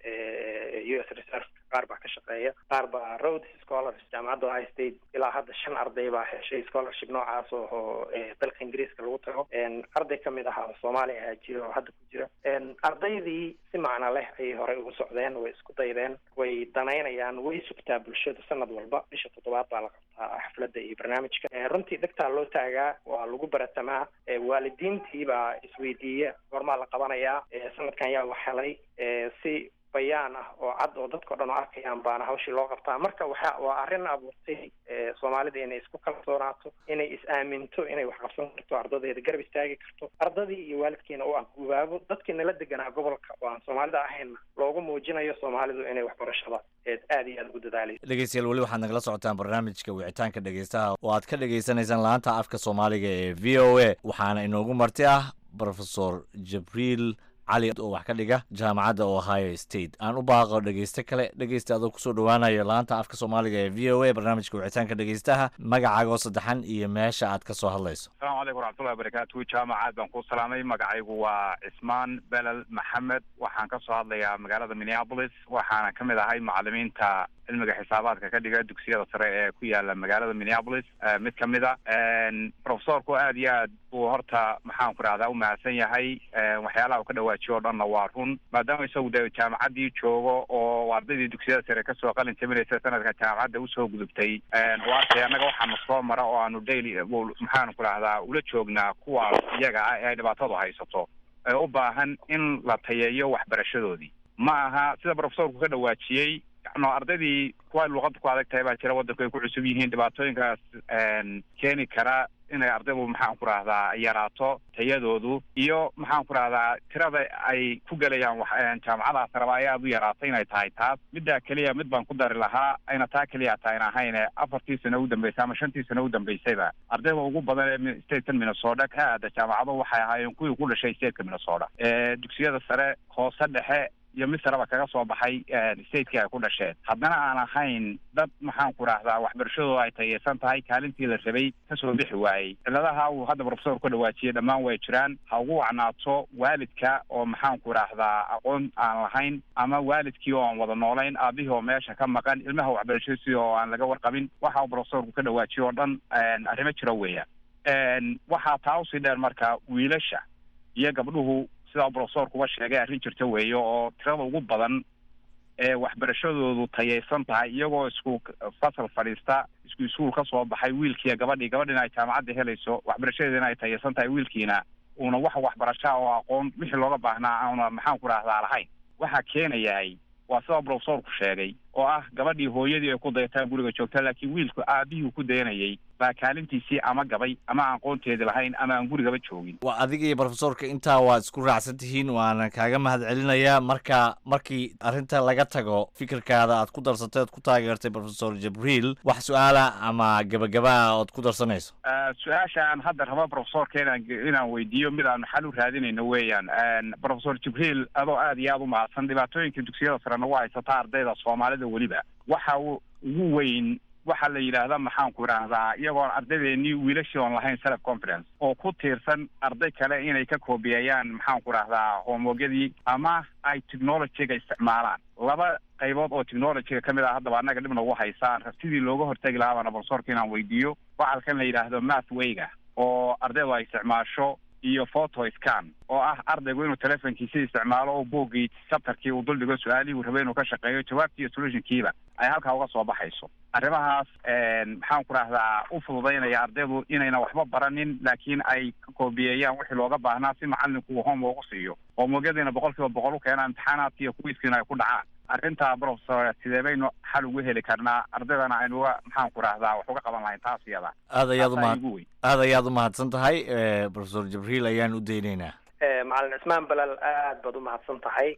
u s reserve qaar baa ka shaqeeya qaar baa Rhodes Scholars jaamacadda Ohio State ilaa hadda shan arday baa heshay scholarship noocaas oo dalka Ingiriiska lagu tago arday ka mid ah oo Soomaaliya ah jiro oo hadda ku jira ardaydii si macno leh ay hore ugu socdeen way isku daydeen way danaynayaan way sugtaa bulshada sanad walba bisha toddobaad baa la qabtaa xafladda iyo barnaamijka runtii dhegtaa loo taagaa waa lagu baratamaa waalidiintii baa isweydiiya goormaa la qabanayaa sanadkan yaa wax helay si bayaan ah oo cad oo dadka o dhan oo arkayaan baana hawshii loo qabtaa marka waxa waa arrin abuurtay soomaalida inay isku kalsoonaato inay is-aaminto inay wax qabsan karto ardadeeda garab istaagi karto ardadii iyo waalidkiina u gubaabo dadkii nala deganaa gobolka oo aan soomaalida ahaynna loogu muujinayo soomaalidu inay waxbarashada aad iyo aad ugu dadaalayso dhegeystayaal weli waxaad nagala socotaan barnaamijka wicitaanka dhegeystaha oo aad ka dhegeysanaysaan laanta afka soomaaliga ee v o a waxaana inoogu marti ah professor Jibriil cali oo wax ka dhiga jaamacadda Ohio State. aan u baaqo dhageyste kale dhageysta adoo kusoo dhawaanayo laanta afka Soomaaliga ee V O A barnaamijka wicitaanka dhageystaha magacaaga oo saddexan iyo meesha aad ka soo hadlayso. Assalaamu calaykum waraxmatullahi wabarakaatuh. jaamacad baan ku salaamay. magacaygu waa Cismaan Belal Maxamed. waxaan ka soo hadlayaa magaalada Minneapolis. waxaana ka mid ahay macallimiinta cilmiga xisaabaadka ka dhiga dugsiyada sare ee ku yaala magaalada Minneapolis. mid ka mid ah professorku aad iyo aad uu horta maxaan ku raahdaa u mahadsan yahay. waxyaalaha uu ka dhawaajiyo oo dhanna waa run maadaama isagu dee jaamacaddii joogo oo ardaydii dugsiyada sare kasoo qalin jabinaysa sanadka jaamacadda usoo gudubtay oo arkay annaga waxaanu soo mara oo aanu daily maxaan ku rahdaa ula joognaa kuwaas iyaga ah ee ay dhibaatadu haysato ee u baahan in la tayeeyo waxbarashadoodii. ma aha sida professorku ka dhawaajiyey no ardaydii kuwa luqadda ku adag tahay baa jira waddanku ay ku cusub yihiin dhibaatooyinkaas keeni kara inay ardaydu maxaan ku rahdaa yaraato tayadoodu iyo maxaan ku rahdaa tirada ay ku gelayaan wax jaamacadaha saraba ay aad u yaraatay inay tahay taas. middaa keliya mid baan ku dari lahaa ayna taa keliya tahayn ahayne afartii sano u dambeysay ama shantii sano u dambeysayba ardayda ugu badan ee statekan Minnesota ka aada jaamacado waxay ahaayeen kuwii ku dhashay stateka Minnesota ee dugsiyada sare hoose dhexe iyo mid saraba kaga soo baxay stateki ay ku dhasheen haddana aan ahayn dad maxaan ku rahdaa waxbarashadooda ay tayeysan tahay kaalintii la rabay kasoo bixi waayey. ciladaha uu hadda professor ka dhawaajiyey dhammaan way jiraan. ha ugu wacnaato waalidka oo maxaan ku rahdaa aqoon aan lahayn ama waalidkii oo aan wada noolayn aabihii oo meesha ka maqan ilmaha waxbarashadiisii oo aan laga warqabin. waxa uu professorku ka dhawaajiyey oo dhan arrimo jira weeya. waxaa taa usii dheer marka wiilasha iyo gabdhuhu sida professorku uga sheegay arrin jirta weeye oo tirada ugu badan ee waxbarashadoodu tayeysan tahay iyagoo isku fasal fadhiista isku iskuul ka soo baxay wiilkiiya gabadhii gabadhiina ay jaamacadda helayso waxbarashadeedina ay tayeysan tahay wiilkiina uuna wax waxbarashaa oo aqoon wixii looga baahnaa auna maxaan ku rahdaa lahayn. waxaa keenayahay waa sida professorku sheegay oo ah gabadhii hooyadii ay ku dayataa guriga joogta laakiin wiilku aabihii ku dayanayay baa kaalintiisii ama gabay ama aan aqoonteedi lahayn ama aan gurigaba joogin. waa adiga iyo professorka intaa waad isku raacsan tihiin waana kaaga mahad celinayaa. marka markii arrinta laga tago fikirkaada aad ku darsatay ood ku taageertay professor Jibriil wax su-aala ama gabagaba ood ku darsanayso? su-aasha aan hadda rabo professorka inaan inaan weydiiyo mid aan xal u raadinayno weeyaan. professor Jibriil adoo aad iyo aad u mahadsan. dhibaatooyinka dugsiyada sare nagu haysata ardayda Soomaalida weliba waxa ugu weyn waxa la yiraahdaa maxaan ku raahdaa iyagoo ardaydeennii wiilashii oon lahayn self confidence oo ku tiirsan arday kale inay ka koobiyayaan maxaan ku raahdaa homeworkyadii ama ay technology-ga isticmaalaan. laba qaybood oo technology-ga ka mid ah haddaba annaga dhib nagu haysaan sidii looga hortagi lahaa baan professorka inaan weydiiyo. waxalkan la yidhaahdo mathwayga oo ardaydu ay isticmaasho iyo photo scan oo ah ardaygu inuu telefonkiisa isticmaalo oo boogii chapterkii uu duldhigo su-aalihii uu rabay inuu ka shaqeeyo jawaabtii iyo solutionkiiba ay halkaa uga soo baxayso. arrimahaas maxaan ku rahdaa u fududaynaya ardaydu inayna waxba baranin laakiin ay ka koobiyayaan wixii looga baahnaa si macalinku uu homework u siiyo homeworkyadiina boqol kiiba boqol u keenaan imtixaanaadka iyo kuwiiskiina ay ku dhacaan. arrintaa professor sidee baynu xal ugu heli karnaa ardaydana aynu uga maxaan ku rahdaa wax uga qaban lahayn taas iyada? aad ayaad umahad aad ayaad u mahadsan tahay. professor Jibriil ayaan u daynaynaa. macalin Cismaan Balal aad baad u mahadsan tahay.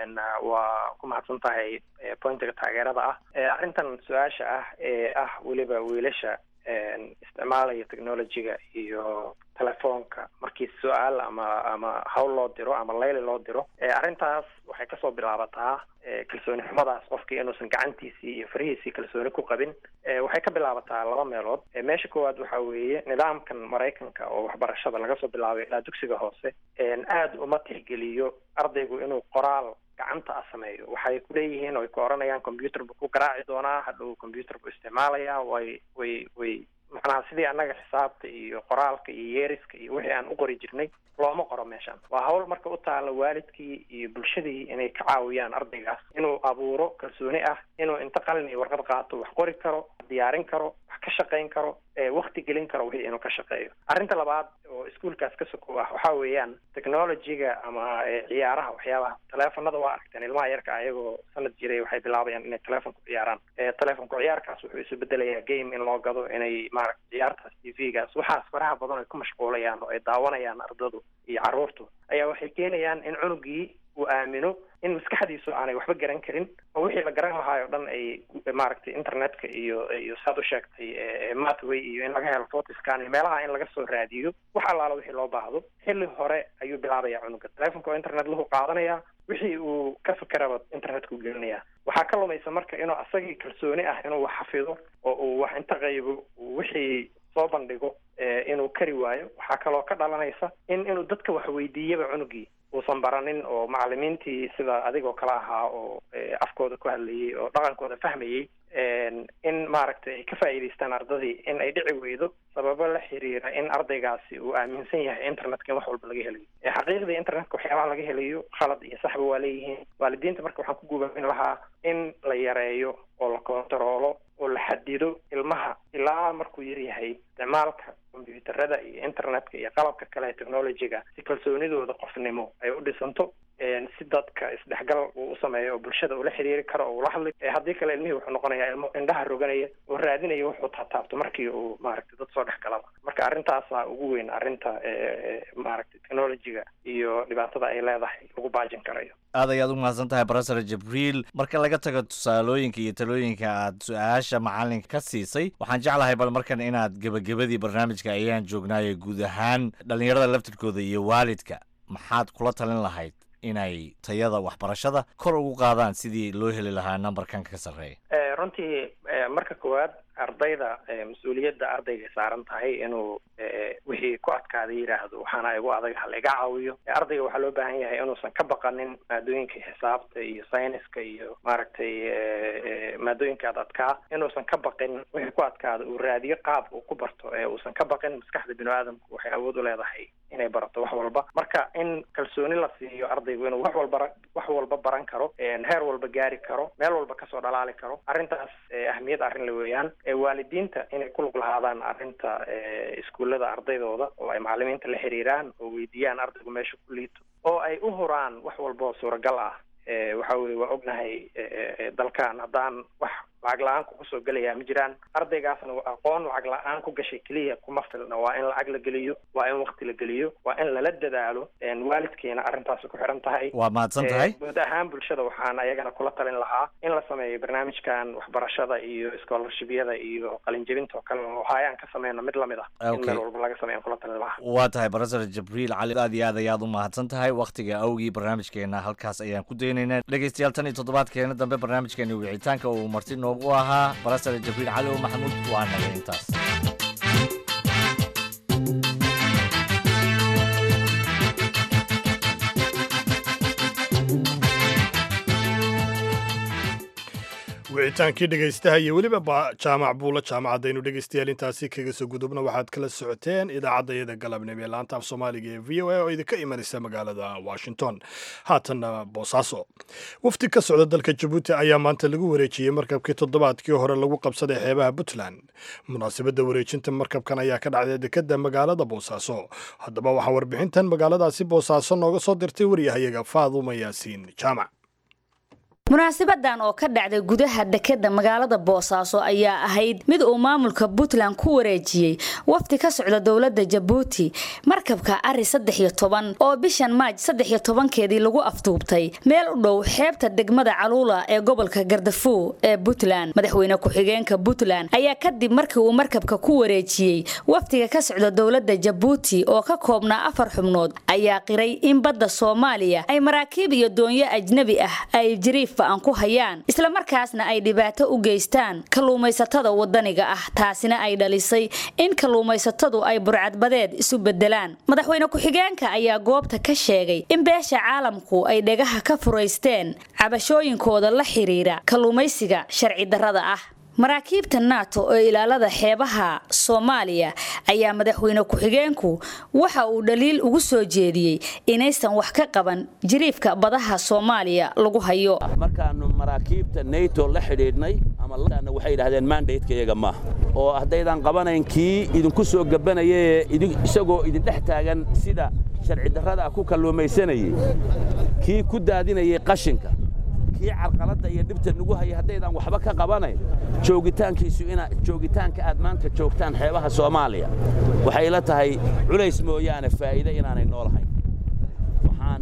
waa ku mahadsan tahay pointiga taageerada ah. arrintan su-aasha ah ee ah weliba wiilasha isticmaalaya technology-ga iyo telefoonka markii su-aal ama ama hawl loo diro ama layli loo diro arrintaas waxay kasoo bilaabataa kalsooni xumadaas qofkii inuusan gacantiisii iyo farihiisii kalsooni ku qabin. waxay ka bilaabataa laba meelood. meesha koowaad waxa weeye nidaamkan Maraykanka oo waxbarashada laga soo bilaabay ilaa dugsiga hoose aad uma tixgeliyo ardaygu inuu qoraal gacanta ah sameeyo. waxay ku leeyihiin oo ay ku oranayaan computer buu ku garaaci doonaa hadhow computer buu isticmaalaya way way way macnaha sidii annaga xisaabta iyo qoraalka iyo yeeriska iyo wixii aan u qori jirnay looma qoro meeshaan. waa hawl marka u taala waalidkii iyo bulshadii inay ka caawiyaan ardaygaas inuu abuuro kalsooni ah inuu inta qalin iyo warqad qaato wax qori karo diyaarin karo wax ka shaqayn karo waqti gelin karo wixii inuu ka shaqeeyo. arrinta labaad oo iskuulkaas ka sokow ah waxaa weeyaan technology-ga ama ciyaaraha waxyaabaha teleefonada waa aragteen ilmaha yarka ayagoo sanad jiray waxay bilaabayaan inay teleefon ku ciyaaraan. teleefonku ciyaarkaas wuxuu isu bedelayaa game in loo gado inay maaragta ciyaartaas t v-gaas waxaas faraha badan ay ku mashquulayaan oo ay daawanayaan ardadu iyo carruurtu ayaa waxay keenayaan in cunugii uu aamino in maskaxdiisu aanay waxba garan karin oo wixii la garan lahaa oo dhan ay maaragtay internetka iyo iyo saad u sheegtay mathway iyo in laga helo photoscan iyo meelaha in laga soo raadiyo wax allaala wixii loo baahdo xilli hore ayuu bilaabaya cunuga telefonka oo internet lahu qaadanaya wixii uu ka fikeraba internetku gelinaya waxaa ka lumaysa marka inuu asagii kalsooni ah inuu wax xafido oo uu wax inta qaybo wixii soo bandhigo inuu kari waayo waxaa kaloo ka dhalanaysa in inuu dadka wax weydiiyaba cunugii uusan baranin oo macallimiintii sida adigoo kale ahaa oo afkooda ku hadlayay oo dhaqankooda fahmayay in maaragtay ay ka faa'iidaystaan ardadii in ay dhici weydo sababo la xiriira in ardaygaasi uu aaminsan yahay internetka in wax walba laga helayo xaqiiqdii internetka waxyaabaha laga helayo khalad iyo saxba waa leeyihiin waalidiinta marka waxaan ku guubaamin lahaa in la yareeyo oo la kontaroolo oo la xadido ilmaha ilaa markuu yar yahay isticmaalka kombiyuutarada iyo internetka iyo qalabka kale ee technologyga si kalsoonidooda qofnimo ay u dhisanto si dadka isdhexgal uu u sameeyo oo bulshada ula xiriiri karo oo ula hadli haddii kale ilmihii wuxuu noqonayaa ilmo indhaha roganaya oo raadinaya wuxuu taataabto markii uu maaragtay dad soo dhex galaba marka arrintaasaa ugu weyn arrinta maaragtay technologyga iyo dhibaatada ay leedahay lagu baajin karayo aad ayaad u mahadsan tahay professor Jibriil marka laga tago tusaalooyinka iyo talooyinka aad su-aasha macalinka ka siisay waxaan jeclahay bal markan inaad gebagabadii barnaamijka ayaan joognaayo guud ahaan dhalinyarada laftirkooda iyo waalidka maxaad kula talin lahayd inay tayada waxbarashada kor ugu qaadaan sidii loo heli lahaa numberkan ka sarreeya runtii marka koowaad ardayda mas-uuliyadda ardayga saaran tahay inuu wixii ku adkaaday yidhaahdo waxaana igu adag ha laiga caawiyo ardayga waxaa loo baahan yahay inuusan ka baqanin maadooyinka xisaabta iyo sayniska iyo maaragtay maadooyinka ad adkaa inuusan ka baqin wixii ku adkaada uu raadiyo qaab uu ku barto ee uusan ka baqin maskaxda bini aadamku waxay awood u leedahay inay barato wax walba marka in kalsooni la siiyo ardaygu inuu wax walba wax walba baran karo heer walba gaari karo meel walba kasoo dhalaali karo arrintaas ahmiyad arrin la weeyaan waalidiinta inay ku lug lahaadaan arrinta iskuullada ardaydooda oo ay macallimiinta la xiriiraan oo weydiiyaan ardaygu meesha ku liito oo ay u huraan wax walba oo suuragal ah waxa weye waa ognahay dalkan haddaan wax lacag la-aan kugu soo gelayaa ma jiraan ardaygaasna aqoon lacag la-aan ku gashay keliya kuma filna waa in lacag la geliyo waa in waqti la geliyo waa in lala dadaalo waalidkiina arrintaasi ku xiran tahay waa mahadsan tahay guud ahaan bulshada waxaan ayagana kula talin lahaa in la sameeyo barnaamijkan waxbarashada iyo scholarshibyada iyo qalinjebinta oo kale waxa ayaan ka sameyno mid lamid ah in meel walba laga sameeyo kula talin lahaa waa tahay professor Jibriil Cali aad iyo aad ayaad u mahadsan tahay waqtiga awgii barnaamijkeena halkaas ayaan ku daynaynaa dhegeystayaal tan iyo toddobaadkeena dambe barnaamijkeena wicitaanka uu marti noogu ahaa professor Jibriil Cali Maxamuud waa naga intaas wicitaankii dhegaystaha iyo weliba jaamac buula jaamacadaynu dhegaystayaal intaasi kaga soo gudubna waxaad kala socoteen idaacadayada galabnimo ee laanta af soomaaliga ee v o a oo idinka imanaysa magaalada washington haatanna boosaaso wafdi ka socda dalka jabuuti ayaa maanta lagu wareejiyey markabkii toddobaadkii hore lagu qabsaday xeebaha puntland munaasabadda wareejinta markabkan ayaa ka dhacday dekadda magaalada boosaaso haddaba waxaa warbixintan magaaladaasi boosaaso nooga soo dirtay waryahayaga faaduuma yaasiin jaamac munaasabadan oo ka dhacday gudaha dekada magaalada boosaaso ayaa ahayd mid uu maamulka puntland ku wareejiyey wafdi ka socda dowladda jabuuti markabka ari saddex iyo toban oo bishan maaj saddex iyo tobankeedii lagu afduubtay meel u dhow xeebta degmada caluula ee gobolka gardafuo ee puntland madaxweyne ku-xigeenka puntland ayaa kadib markii uu markabka ku wareejiyey wafdiga ka socda dowladda jabuuti oo ka koobnaa afar xubnood ayaa qiray in badda soomaaliya ay maraakiib iyo doonyo ajnabi ah ay jiriif aan ku hayaan isla markaasna ay dhibaato u geystaan kalluumaysatada wadaniga ah taasina ay dhalisay in kalluumaysatadu ay burcadbadeed isu bedelaan madaxweyne ku-xigeenka ayaa goobta ka sheegay in beesha caalamku ay dhagaha ka furaysteen cabashooyinkooda la xiriira kalluumaysiga sharci darrada ah maraakiibta nato oo ilaalada xeebaha Soomaaliya ayaa madaxweyne ku-xigeenku waxa uu dhaliil ugu soo jeediyay inaysan wax ka qaban jiriifka badaha Soomaaliya lagu hayo markaanu maraakiibta nato la xidhiidhnay ama laana waxay yiraahdeen mandate-kayaga ma oo haddaydan qabanayn kii idinku soo gabanayay isagoo idin dhex taagan sida sharci darrada ku kalluumaysanayay kii ku daadinayay qashinka kii carqaladda iyo dhibta nagu hayay haddaydan waxba ka qabanayn joogitaankiisu ina joogitaanka aad maanta joogtaan xeebaha Soomaaliya waxay la tahay culays mooyaane faa'iido inaanay noolahayn waxaan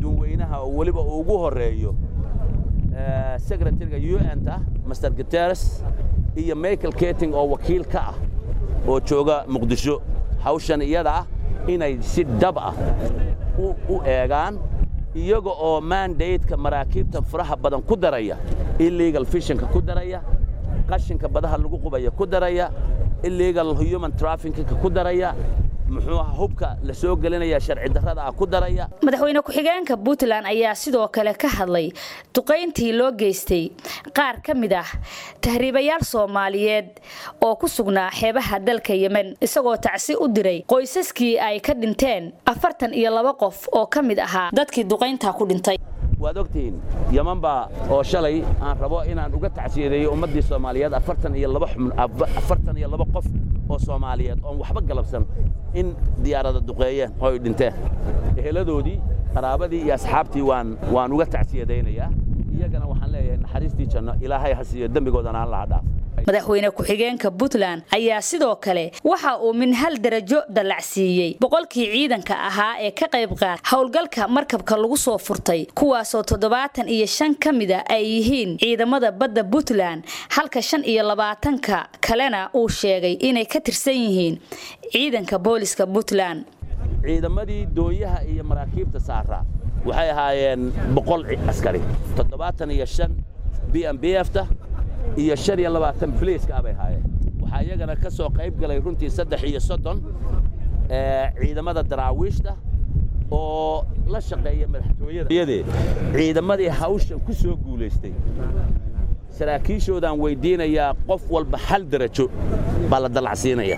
adduun weynaha oo weliba uu ugu horeeyo secretary-ga U N-ta Mister Guterres iyo Michael Keating oo wakiil ka ah oo jooga Muqdisho hawshan iyada ah inay si dhab ah u eegaan iyaga oo mandate-ka maraakiibta faraha badan ku daraya illegal fishing-ka ku daraya qashinka badaha lagu qubaya ku daraya illegal human trafficking-ka ku daraya muxuu hubka la soo gelinaya sharci darrada ah ku daraya madaxweyne ku-xigeenka Puntland ayaa sidoo kale ka hadlay duqeyntii loo geystay qaar ka mid ah tahriibayaal Soomaaliyeed oo ku sugnaa xeebaha dalka Yemen isagoo tacsi u diray qoysaskii ay ka dhinteen afartan iyo laba qof oo ka mid ahaa dadkii duqeynta ku dhintay waad ogtiin Yemen ba oo shalay aan rabo inaan uga tacsiyeeyo ummadii Soomaaliyeed afartan iyo laba afartan iyo laba qof oo Soomaaliyeed oo waxba galabsan in diyaarada duqeeyeen oo ay dhinteen eheladoodii qaraabadii iyo asxaabtii waan waan uga tacsiyeeynaya iyagana waxaan leeyahay naxariistii janno Ilaahay ha siiyo dambigoodana Allah ha dhaaf madaxweyne ku-xigeenka Puntland ayaa sidoo kale waxa uu min hal darajo dalacsiiyay boqolkii ciidanka ahaa ee ka qayb qaat howlgalka markabka lagu soo furtay kuwaas oo toddobaatan iyo shan kamida ay yihiin ciidamada badda Puntland halka shan iyo labaatan ka kalena uu sheegay inay ka tirsan yihiin ciidanka booliska Puntland ciidamadii dooyaha iyo maraakiibta saara waxay ahaayeen boqol askari toddobaatan iyo shan B M B F-ta iyo shan iyo labaatan police-ka abay haayeen waxa iyagana ka soo qayb galay runtii saddex iyo soddon ee ciidamada daraawiishta oo la shaqeeya madaxtooyada ciidamadii hawshan ku soo guuleystay saraakiishoodan weydiinaya qof walba hal darajo baa la dalacsiinaya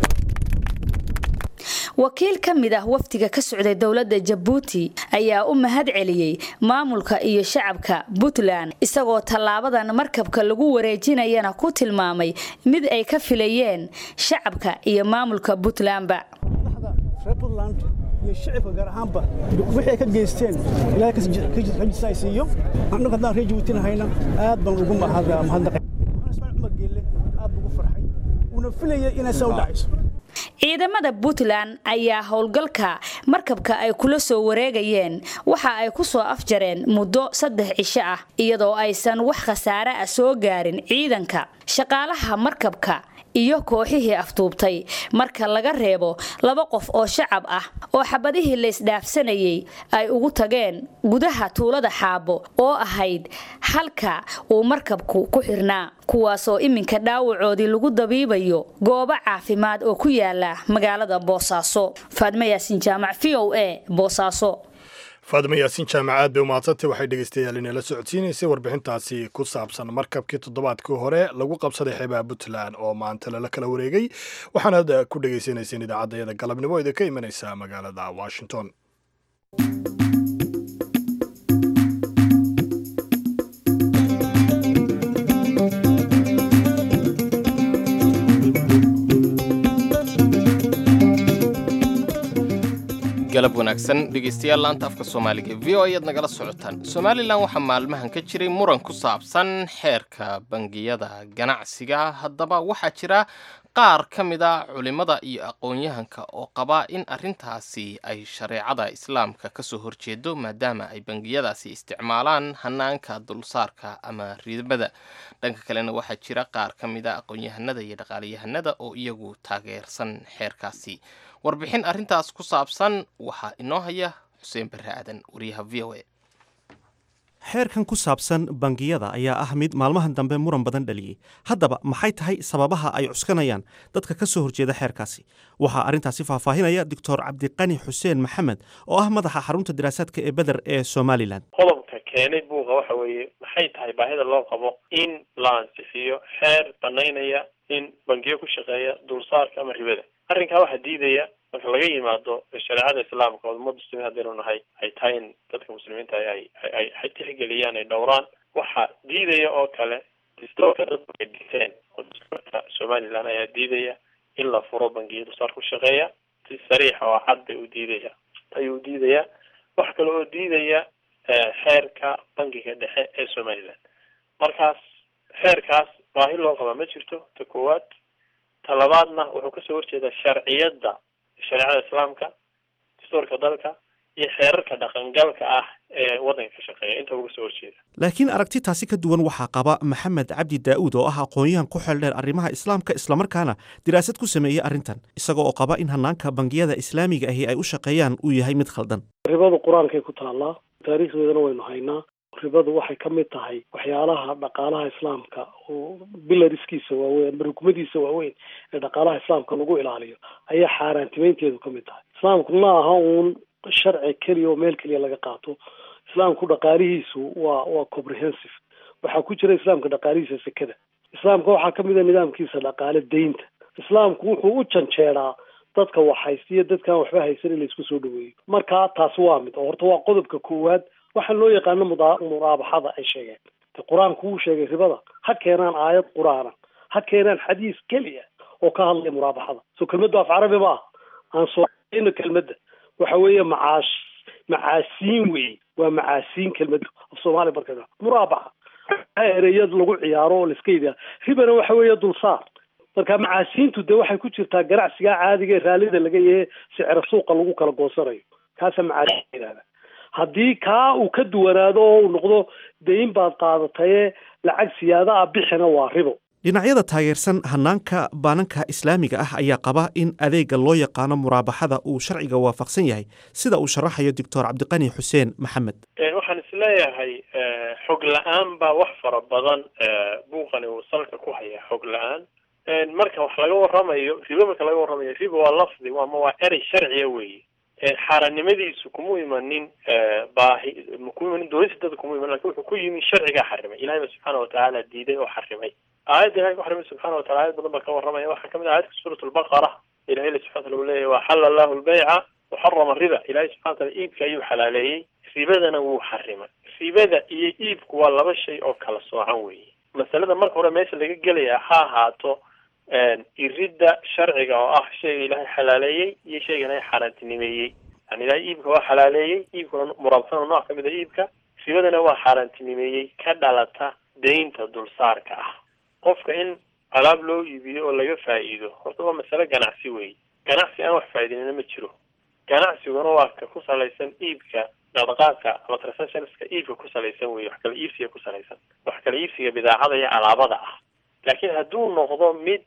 wakiil ka mid ah waftiga ka socday dawladda Djibouti ayaa u mahad celiyay maamulka iyo shacabka Puntland isagoo talaabadan markabka lagu wareejinayana ku tilmaamay mid ay ka filayeen shacabka iyo maamulka Puntlandba Puntland iyo shacabka gaar ahaanba wixii ka geysteen ilaa ka jisaysiyo annagu hadaan reer Djibouti hayna aad baan ugu mahadnaqay mahadnaqay Umar Geelle aad ugu farxay una filayay inay soo dhacayso ciidamada Puntland ayaa howlgalka markabka ay kula soo wareegayeen waxa ay ku soo afjareen muddo saddex cisho ah iyadoo aysan wax khasaare ah soo gaarin ciidanka shaqaalaha markabka iyo kooxihii aftuubtay marka laga reebo laba qof oo shacab ah oo xabadihii la isdhaafsanayay ay ugu tageen gudaha tuulada Xaabo oo ahayd halka uu markabku ku xirnaa kuwaas oo iminka dhaawacoodii lagu dabiibayo goobo caafimaad oo ku yaala magaalada Boosaaso Faadma Yaasin Jaamac V O A Boosaaso faadma yaasin jaamacaad bay umaadsantay waxay dhegaystayaal inay la socodsiinaysay warbixintaasi ku saabsan markabkii toddobaadkii hore lagu qabsaday xeebaha Puntland oo maanta lala kala wareegay waxaana ku dhegaysanayseen idaacadda galabnimo idinka imanaysa magaalada Washington galab wanaagsan dhegeystayaal laanta afka Soomaaliga V O A aad nagala socotaan Somaliland waxa maalmahan ka jiray muran ku saabsan xeerka bangiyada ganacsiga haddaba waxa jira qaar ka mid ah culimada iyo aqoon-yahanka oo qaba in arrintaasi ay shareecada islaamka ka soo horjeedo maadaama ay bangiyadaasi isticmaalaan hanaanka dulsaarka ama riibada dhanka kalena waxa jira qaar ka mid ah aqoon-yahanada iyo dhaqaalayahanada oo iyagu taageersan xeerkaasi warbixin arrintaas ku saabsan waxa inoo haya Xuseen Barre Aadan wariyaha V O A xeerkan ku saabsan bangiyada ayaa ah mid maalmahan dambe muran badan dhaliyay haddaba maxay tahay sababaha ay cuskanayaan dadka ka soo horjeeda xeerkaasi waxaa arrintaasi faahfaahinaya doctor Cabdiqani Xuseen Maxamed oo ah madaxa xarunta diraasaadka ee Badar ee Somaliland qodobka keenay buuqa waxa weeye maxay tahay baahida loo qabo in la ansixiyo xeer banaynaya in bangiyo ku shaqeeya dulsaarka ama ribada arrinkaa waxaa diidaya marka laga yimaado shareecada islaamka oo ummadu sidii hadaynu nahay ay tahay in dadka muslimiinta ay ay ay tixgeliyaan ay dhowraan waxaa diidaya oo kale dastuurka dadku ay dhigteen oo dastuurka Somaliland ayaa diidaya in la furo bangiyo dulsaar ku shaqeeya si sariix oo cad bay u diidaya ayuu diidaya wax kale oo diidaya xeerka bangiga dhexe ee Somaliland markaas xeerkaas baahi loo qaba ma jirto ta koowaad talabaadna wuxuu ka soo horjeedaa sharciyada shareecada islaamka dastuurka dalka iyo xeerarka dhaqangalka ah ee waddanka ka shaqeeya inta uga soo horjeeda. laakiin aragti taasi ka duwan waxaa qaba maxamed cabdi daa'uud oo ah aqoon-yahan ku xeel dheer arrimaha islaamka islamarkaana diraasad ku sameeyey arrintan isaga oo qaba in hanaanka bangiyada islaamiga ahi ay u shaqeeyaan uu yahay mid khaldan. ribadu qur-aankay ku taallaa taariikhdeedana waynu haynaa. ribadu waxay ka mid tahay waxyaalaha dhaqaalaha islaamka oo bilariskiisa waaweyn ama rukumadiisa waaweyn ee dhaqaalaha islaamka lagu ilaaliyo ayaa xaaraantimeynteedu ka mid tahay. islaamku ma aha uun sharci keliya oo meel keliya laga qaato. islaamku dhaqaalihiisu waa waa comprehensive. waxaa ku jira islaamka dhaqaalihiisa sekada. islaamka waxaa ka mid a nidaamkiisa dhaqaale deynta. islaamku wuxuu u janjeeraa dadka wax haysta iyo dadkaan waxba haysan in la isku soo dhaweeyo. marka taasi waa mid oo horta waa qodobka koowaad. waxaa loo yaqaano muraabaxada ay sheegeen. qur-aanku wuu sheegay ribada. ha keenaan aayad qur-aana, ha keenaan xadiis keliya oo ka hadlaya muraabaxada. soo kelmaddu af carabi ma ah. aan sooino kelmadda waxa weeye macaash macaasiin wey. waa macaasiin kelmaddu af soomaali marka muraabaxa ereyad lagu ciyaaro oo laiska yidhaha. ribana waxa weeye dulsaar. marka macaasiintu dee waxay ku jirtaa ganacsiga caadiga ee raallida laga yahe sicira suuqa lagu kala goosanayo. kaasa macaasiin yidhahda. haddii kaa uu ka duwanaado oo uu noqdo dayn baad qaadataye lacag siyaada ah bixina waa ribo. dhinacyada taageersan hanaanka baananka islaamiga ah ayaa qaba in adeega loo yaqaano muraabaxada uu sharciga waafaqsan yahay sida uu sharaxayo doctor cabdiqani xuseen maxamed. waxaan isleeyahay xog la-aan baa wax fara badan buuqani uu salka ku haya xog la-aan. marka wax laga waramayo ribo marka laga waramayo ribo waa lafdi ama waa erey sharciya weeye. xaaraannimadiisu kuma imanin baahi kuma imanin doonista dadka kuma imanin lakin wuxuu ku yimi sharcigaa xarimay. ilahay ba subxaana watacaala diiday oo xarimay. aayadda ilahay ku xarimay subxaana watacala aayad badan baa ka warramaya waxaa kamid ah aayadka suurat albaqara ilahay la subxana wataala uu leeyahy waxalla allahu lbayca waxarama riba. ilahay subxana wataala iibka ayuu xalaaleeyey, ribadana wuu xarimay. ribada iyo iibku waa laba shay oo kala soocan weeye. masalada marka hore meesha laga gelaya ha ahaato iridda sharciga oo ah shayga ilaahay xalaaleeyey iyo shayga ilaahay xaaraantinimeeyey. yani ilaahay iibka waa xalaaleeyey, iibkuna muraabaxada nooc kamid a iibka. ribadana waa xaaraantinimeeyey ka dhalata deynta dulsaarka ah. qofka in alaab loo iibiyo oo laga faa'iido horta waa masale ganacsi weeye. ganacsi aan wax faa'iidinina ma jiro. ganacsiguna waa ka ku salaysan iibka dhaqdhaqaaqka ama transactionska iibka ku salaysan weeye. wax kala iibsiga ku salaysan wax kala iibsiga bidaacada iyo alaabada ah. laakiin hadduu noqdo mid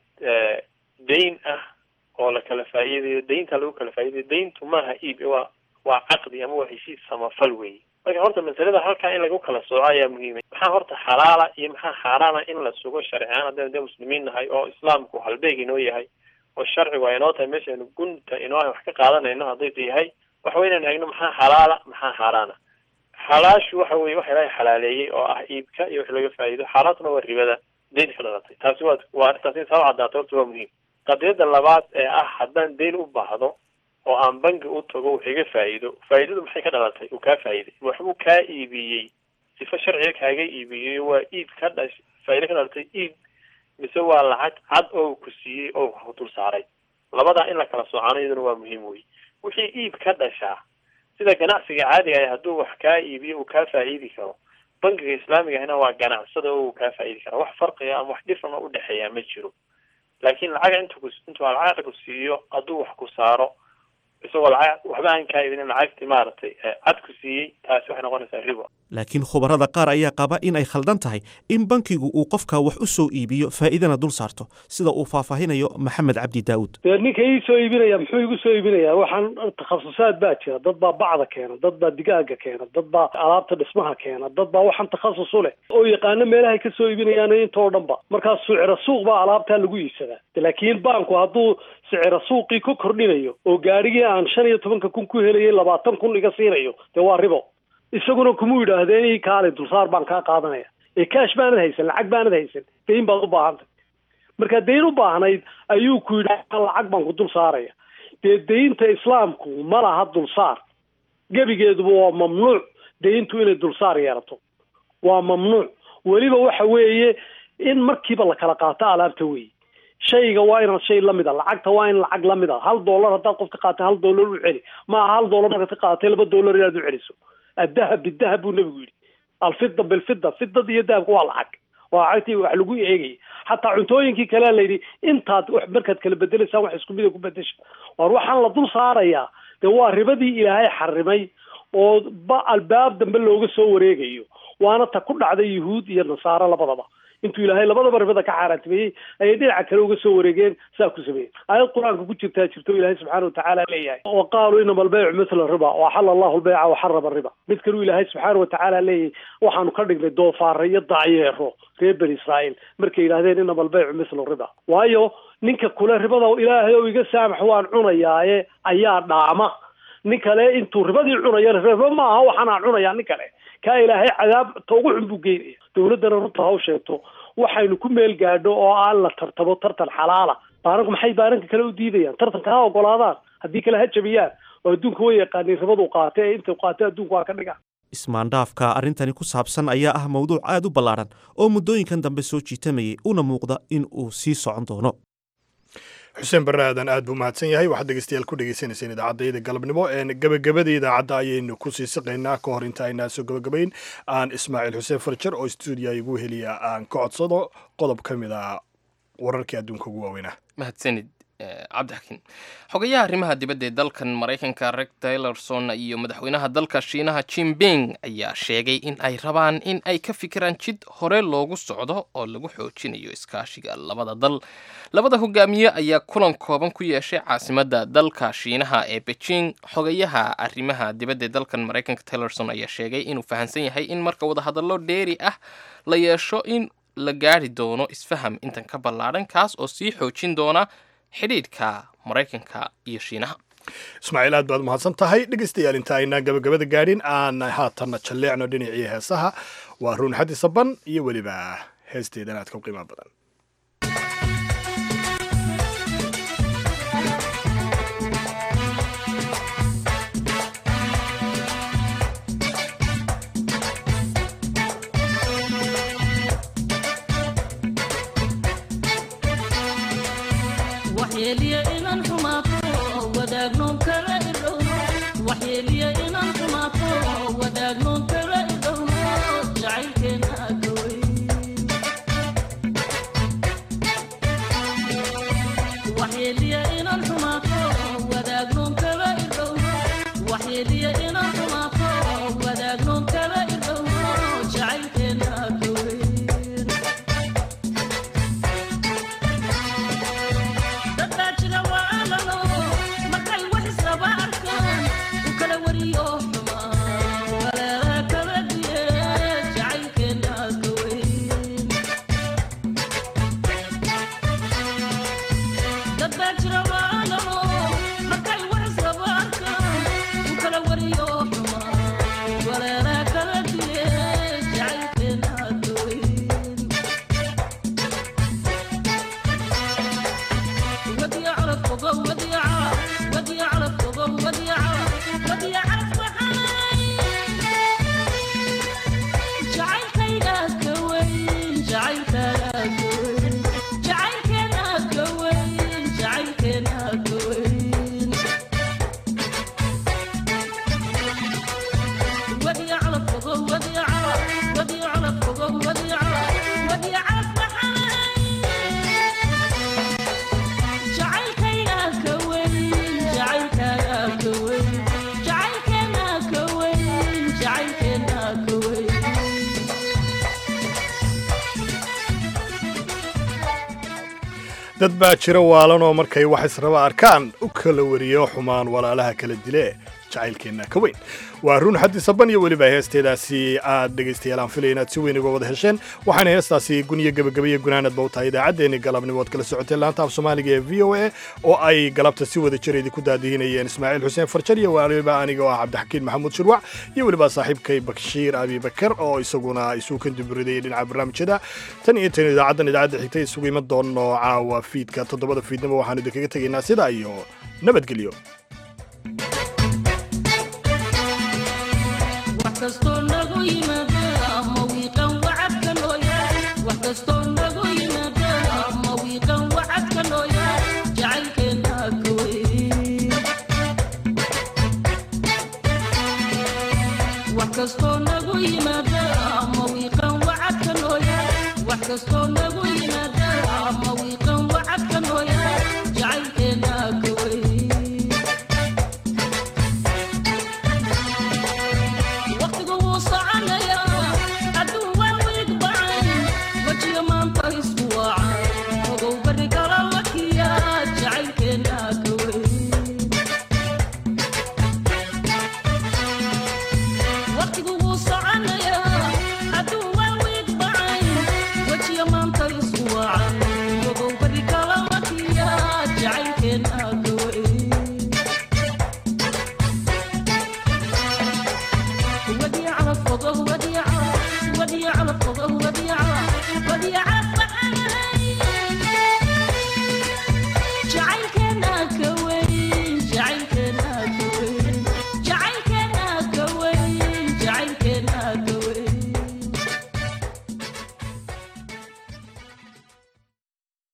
dayn ah oo la kala faa'iidayo daynta lagu kala faa'iidayo dayntu maaha iib waa waa caqdi ama waa heshiis samafal weeye. marka horta masalada halkaa in lagu kala sooco ayaa muhiima. maxaa horta xalaala iyo maxaa xaaraana in la sugo sharciyan haddaynu dee muslimiin nahay oo islaamku halbeeg inoo yahay oo sharcigu ay inoo tahay meeshaynu gunta inoo wax ka qaadanayno hadday tahay waxa wey inaynu eegno maxaa xalaala maxaa xaaraana. xalaashu waxa weye waxa ilaahay xalaaleeyey oo ah iibka iyo wax laga faa'iido. xaaraantuna waa ribada dayn ka dhalatay. taasi waa waa arrintaas in saa cadaato horta waa muhiim. qadiyada labaad ee ah haddaan dayn u baahdo oo aan bangi u tago wax iga faa'iido, faa'iidadu maxay ka dhalatay? uu kaa faa'iiday, waxbuu kaa iibiyey, sifa sharciga kaaga iibiyey, waa iib ka dhash faa'iido ka dhalatay iib mise waa lacag cad oo ku siiyey oo ku dul saaray. labadaa in la kala soocano iyaduna waa muhiim wey. wixii iib ka dhashaa sida ganacsiga caadiga ah hadduu wax kaa iibiyo uu kaa faa'iidi karo, bangiga islaamiga ahna waa ganacsada oo uu kaa faa'iidi kara. wax farqiga ama wax dhifan oo udhexeeya ma jiro. laakiin lacag intuu intuu lacag ku siiyo hadduu wax ku saaro isagoo lacag waxba aan kaa iibinin lacagtii maaragtay cad ku siiyey, taasi waxay noqonaysaa ribo. laakiin khubarada qaar ayaa qaba in ay khaldan tahay in bankigu uu qofka wax u soo iibiyo faa'iidana dul saarto sida uu faahfaahinayo maxamed cabdi daa'uud. dee ninka ii soo iibinaya muxuu igu soo iibinayaa? waxaan takhasusaad baa jira. dad baa bacda keena, dad baa digaaga keena, dad baa alaabta dhismaha keena, dad baa waxaan takhasus u leh oo yaqaano meelahay ka soo iibinayaan intoo dhan ba. markaas sicira suuq baa alaabtaa lagu iibsadaa. laakiin banku hadduu sicira suuqii ku kordhinayo oo gaarigii aan shan iyo tobanka kun ku helayay labaatan kun iga siinayo dee waa ribo. isaguna kuma yidhaahdeen kaale dulsaar baan kaa qaadanaya ee kaash baanad haysan, lacag baanad haysan, dayn baad u baahantay. markaa dayn u baahnayd ayuu ku yidhi lacag baan ku dul saaraya. dee daynta islaamku ma laha dulsaar. gebigeeduba waa mamnuuc dayntu inay dulsaar yeelato. waa mamnuuc. weliba waxa weeye in markiiba la kala qaato alaabta weeye. shayga waa inaad shay lamid a, lacagta waa in lacag lamid a. hal dollar haddaad qof ka qaatay hal dollar u celi, maaha hal dollar markaad ka qaadatay laba dollar inaad u celiso. الذهب بالذهب buu nabigu yidhi. alfida bilfida, fidada iyo dahabka waa lacag, waa lacagtii wax lagu eegayay. xataa cuntooyinkii kalea layidhi intaad markaad kala bedelaysaan wax isku mida ku bedesha. war waxaan la dul saarayaa dee waa ribadii ilaahay xarimay oo ba albaab dambe looga soo wareegayo waana ta ku dhacday yuhuud iyo nasaaro labadaba intuu ilaahay labadaba ribada ka xaaraantimeeyey ayay dhinaca kale uga soo wareegeen saa ku sameeyeen aayad qur-aanka ku jirtaa jirto ilaahay subxaana watacaala leeyahay wa qaaluu inama albaycu mithla riba wa axala allahu albayca wa xarama riba mid kaluu ilaahay subxaana watacaala leeyahay waxaanu ka dhignay doofaare iyo dacyeero reer bani israa'iil markay yidhahdeen inama albaycu mithla riba waayo ninka kule ribada ilaahay oo iga saamax waan cunayaaye ayaa dhaama nin kale intuu ribadii cunayana riba ma aha waxaanaan cunayaa nin kale kaa ilaahay cadaab ta ugu xun buu geynaya dawladdana runta ha u sheegto waxaynu ku meel gaadho oo aan la tartamo tartan xalaala baaranku maxay baaranka kale u diidayaan tartanka ha ogolaadaan haddii kale ha jabiyaan oo adduunka way yaqaaniin ribadu qaatay ee inta qaatay adduunku waa ka dhiga ismaandhaafka arrintani ku saabsan ayaa ah mawduuc aad u ballaadhan oo muddooyinkan dambe soo jiitamayay una muuqda in uu sii socon doono xuseen barre aadan aad buu mahadsan yahay waxaad dhegeystayaal ku dhegeysanayseen idaacadayda galabnimo gebagabada idaacadda ayaynu ku sii siqaynaa ka hor inta aynaa soo gebagabayn aan ismaaciil xuseen farjar oo stuudiya igu heliya aan ka codsado qodob ka mid a wararkii adduunka ugu waaweynaa mahadsanid cabdixakiin xogayaha arrimaha dibadda ee dalkan maraykanka rex tillerson iyo madaxweynaha dalka shiinaha jinping ayaa sheegay in ay rabaan in ay ka fikiraan jid hore loogu socdo oo lagu xoojinayo iskaashiga labada dal labada hogaamiye ayaa kulan kooban ku yeeshay caasimadda dalka shiinaha ee beijing xogayaha arrimaha dibadda ee dalkan maraykanka tillerson ayaa sheegay inuu fahamsan yahay in marka wadahadallo dheeri ah la yeesho in la gaari doono isfaham intan ka ballaadhan kaas oo sii xoojin doona xidhiidhka maraykanka iyo shiinaha ismaaciil aad baad mahadsan tahay dhegeystayaal inta aynaa gabagabada gaadhin aan haatanna jalleecno dhinacii heesaha waa ruun xadi saban iyo weliba heesteedan aadka u qiimo badan dad baa jira waalan oo markay wax israba arkaan u kala wariyo xumaan walaalaha kala dile jacaylkeenna ka weyn waa ruun xaddi saban iyo weliba heesteedaasi aad dhegaystayaal aan filaya inaad si weyn uga wada hesheen waxaana heestaasi guniyo gebagabayo gunaanadba u tahay idaacaddeenni galabnimood kala socotee laanta af soomaaliga ee v o a oo ay galabta si wada jir idinku daadihinayeen ismaaciil xuseen farjar iyo waliba aniga oo ah cabdixakiin maxamuud shirwac iyo weliba saaxiibkay bakshiir abibakar oo isaguna isuu ka duburidayay dhinaca barnaamijyada tan iyo tan idaacaddan idaacadda xigtay isugu iman doono caawa fiidka toddobada fiidnimo waxaanu idinkaga tegaynaa sidaa iyo nabadgelyo kasto nagu yima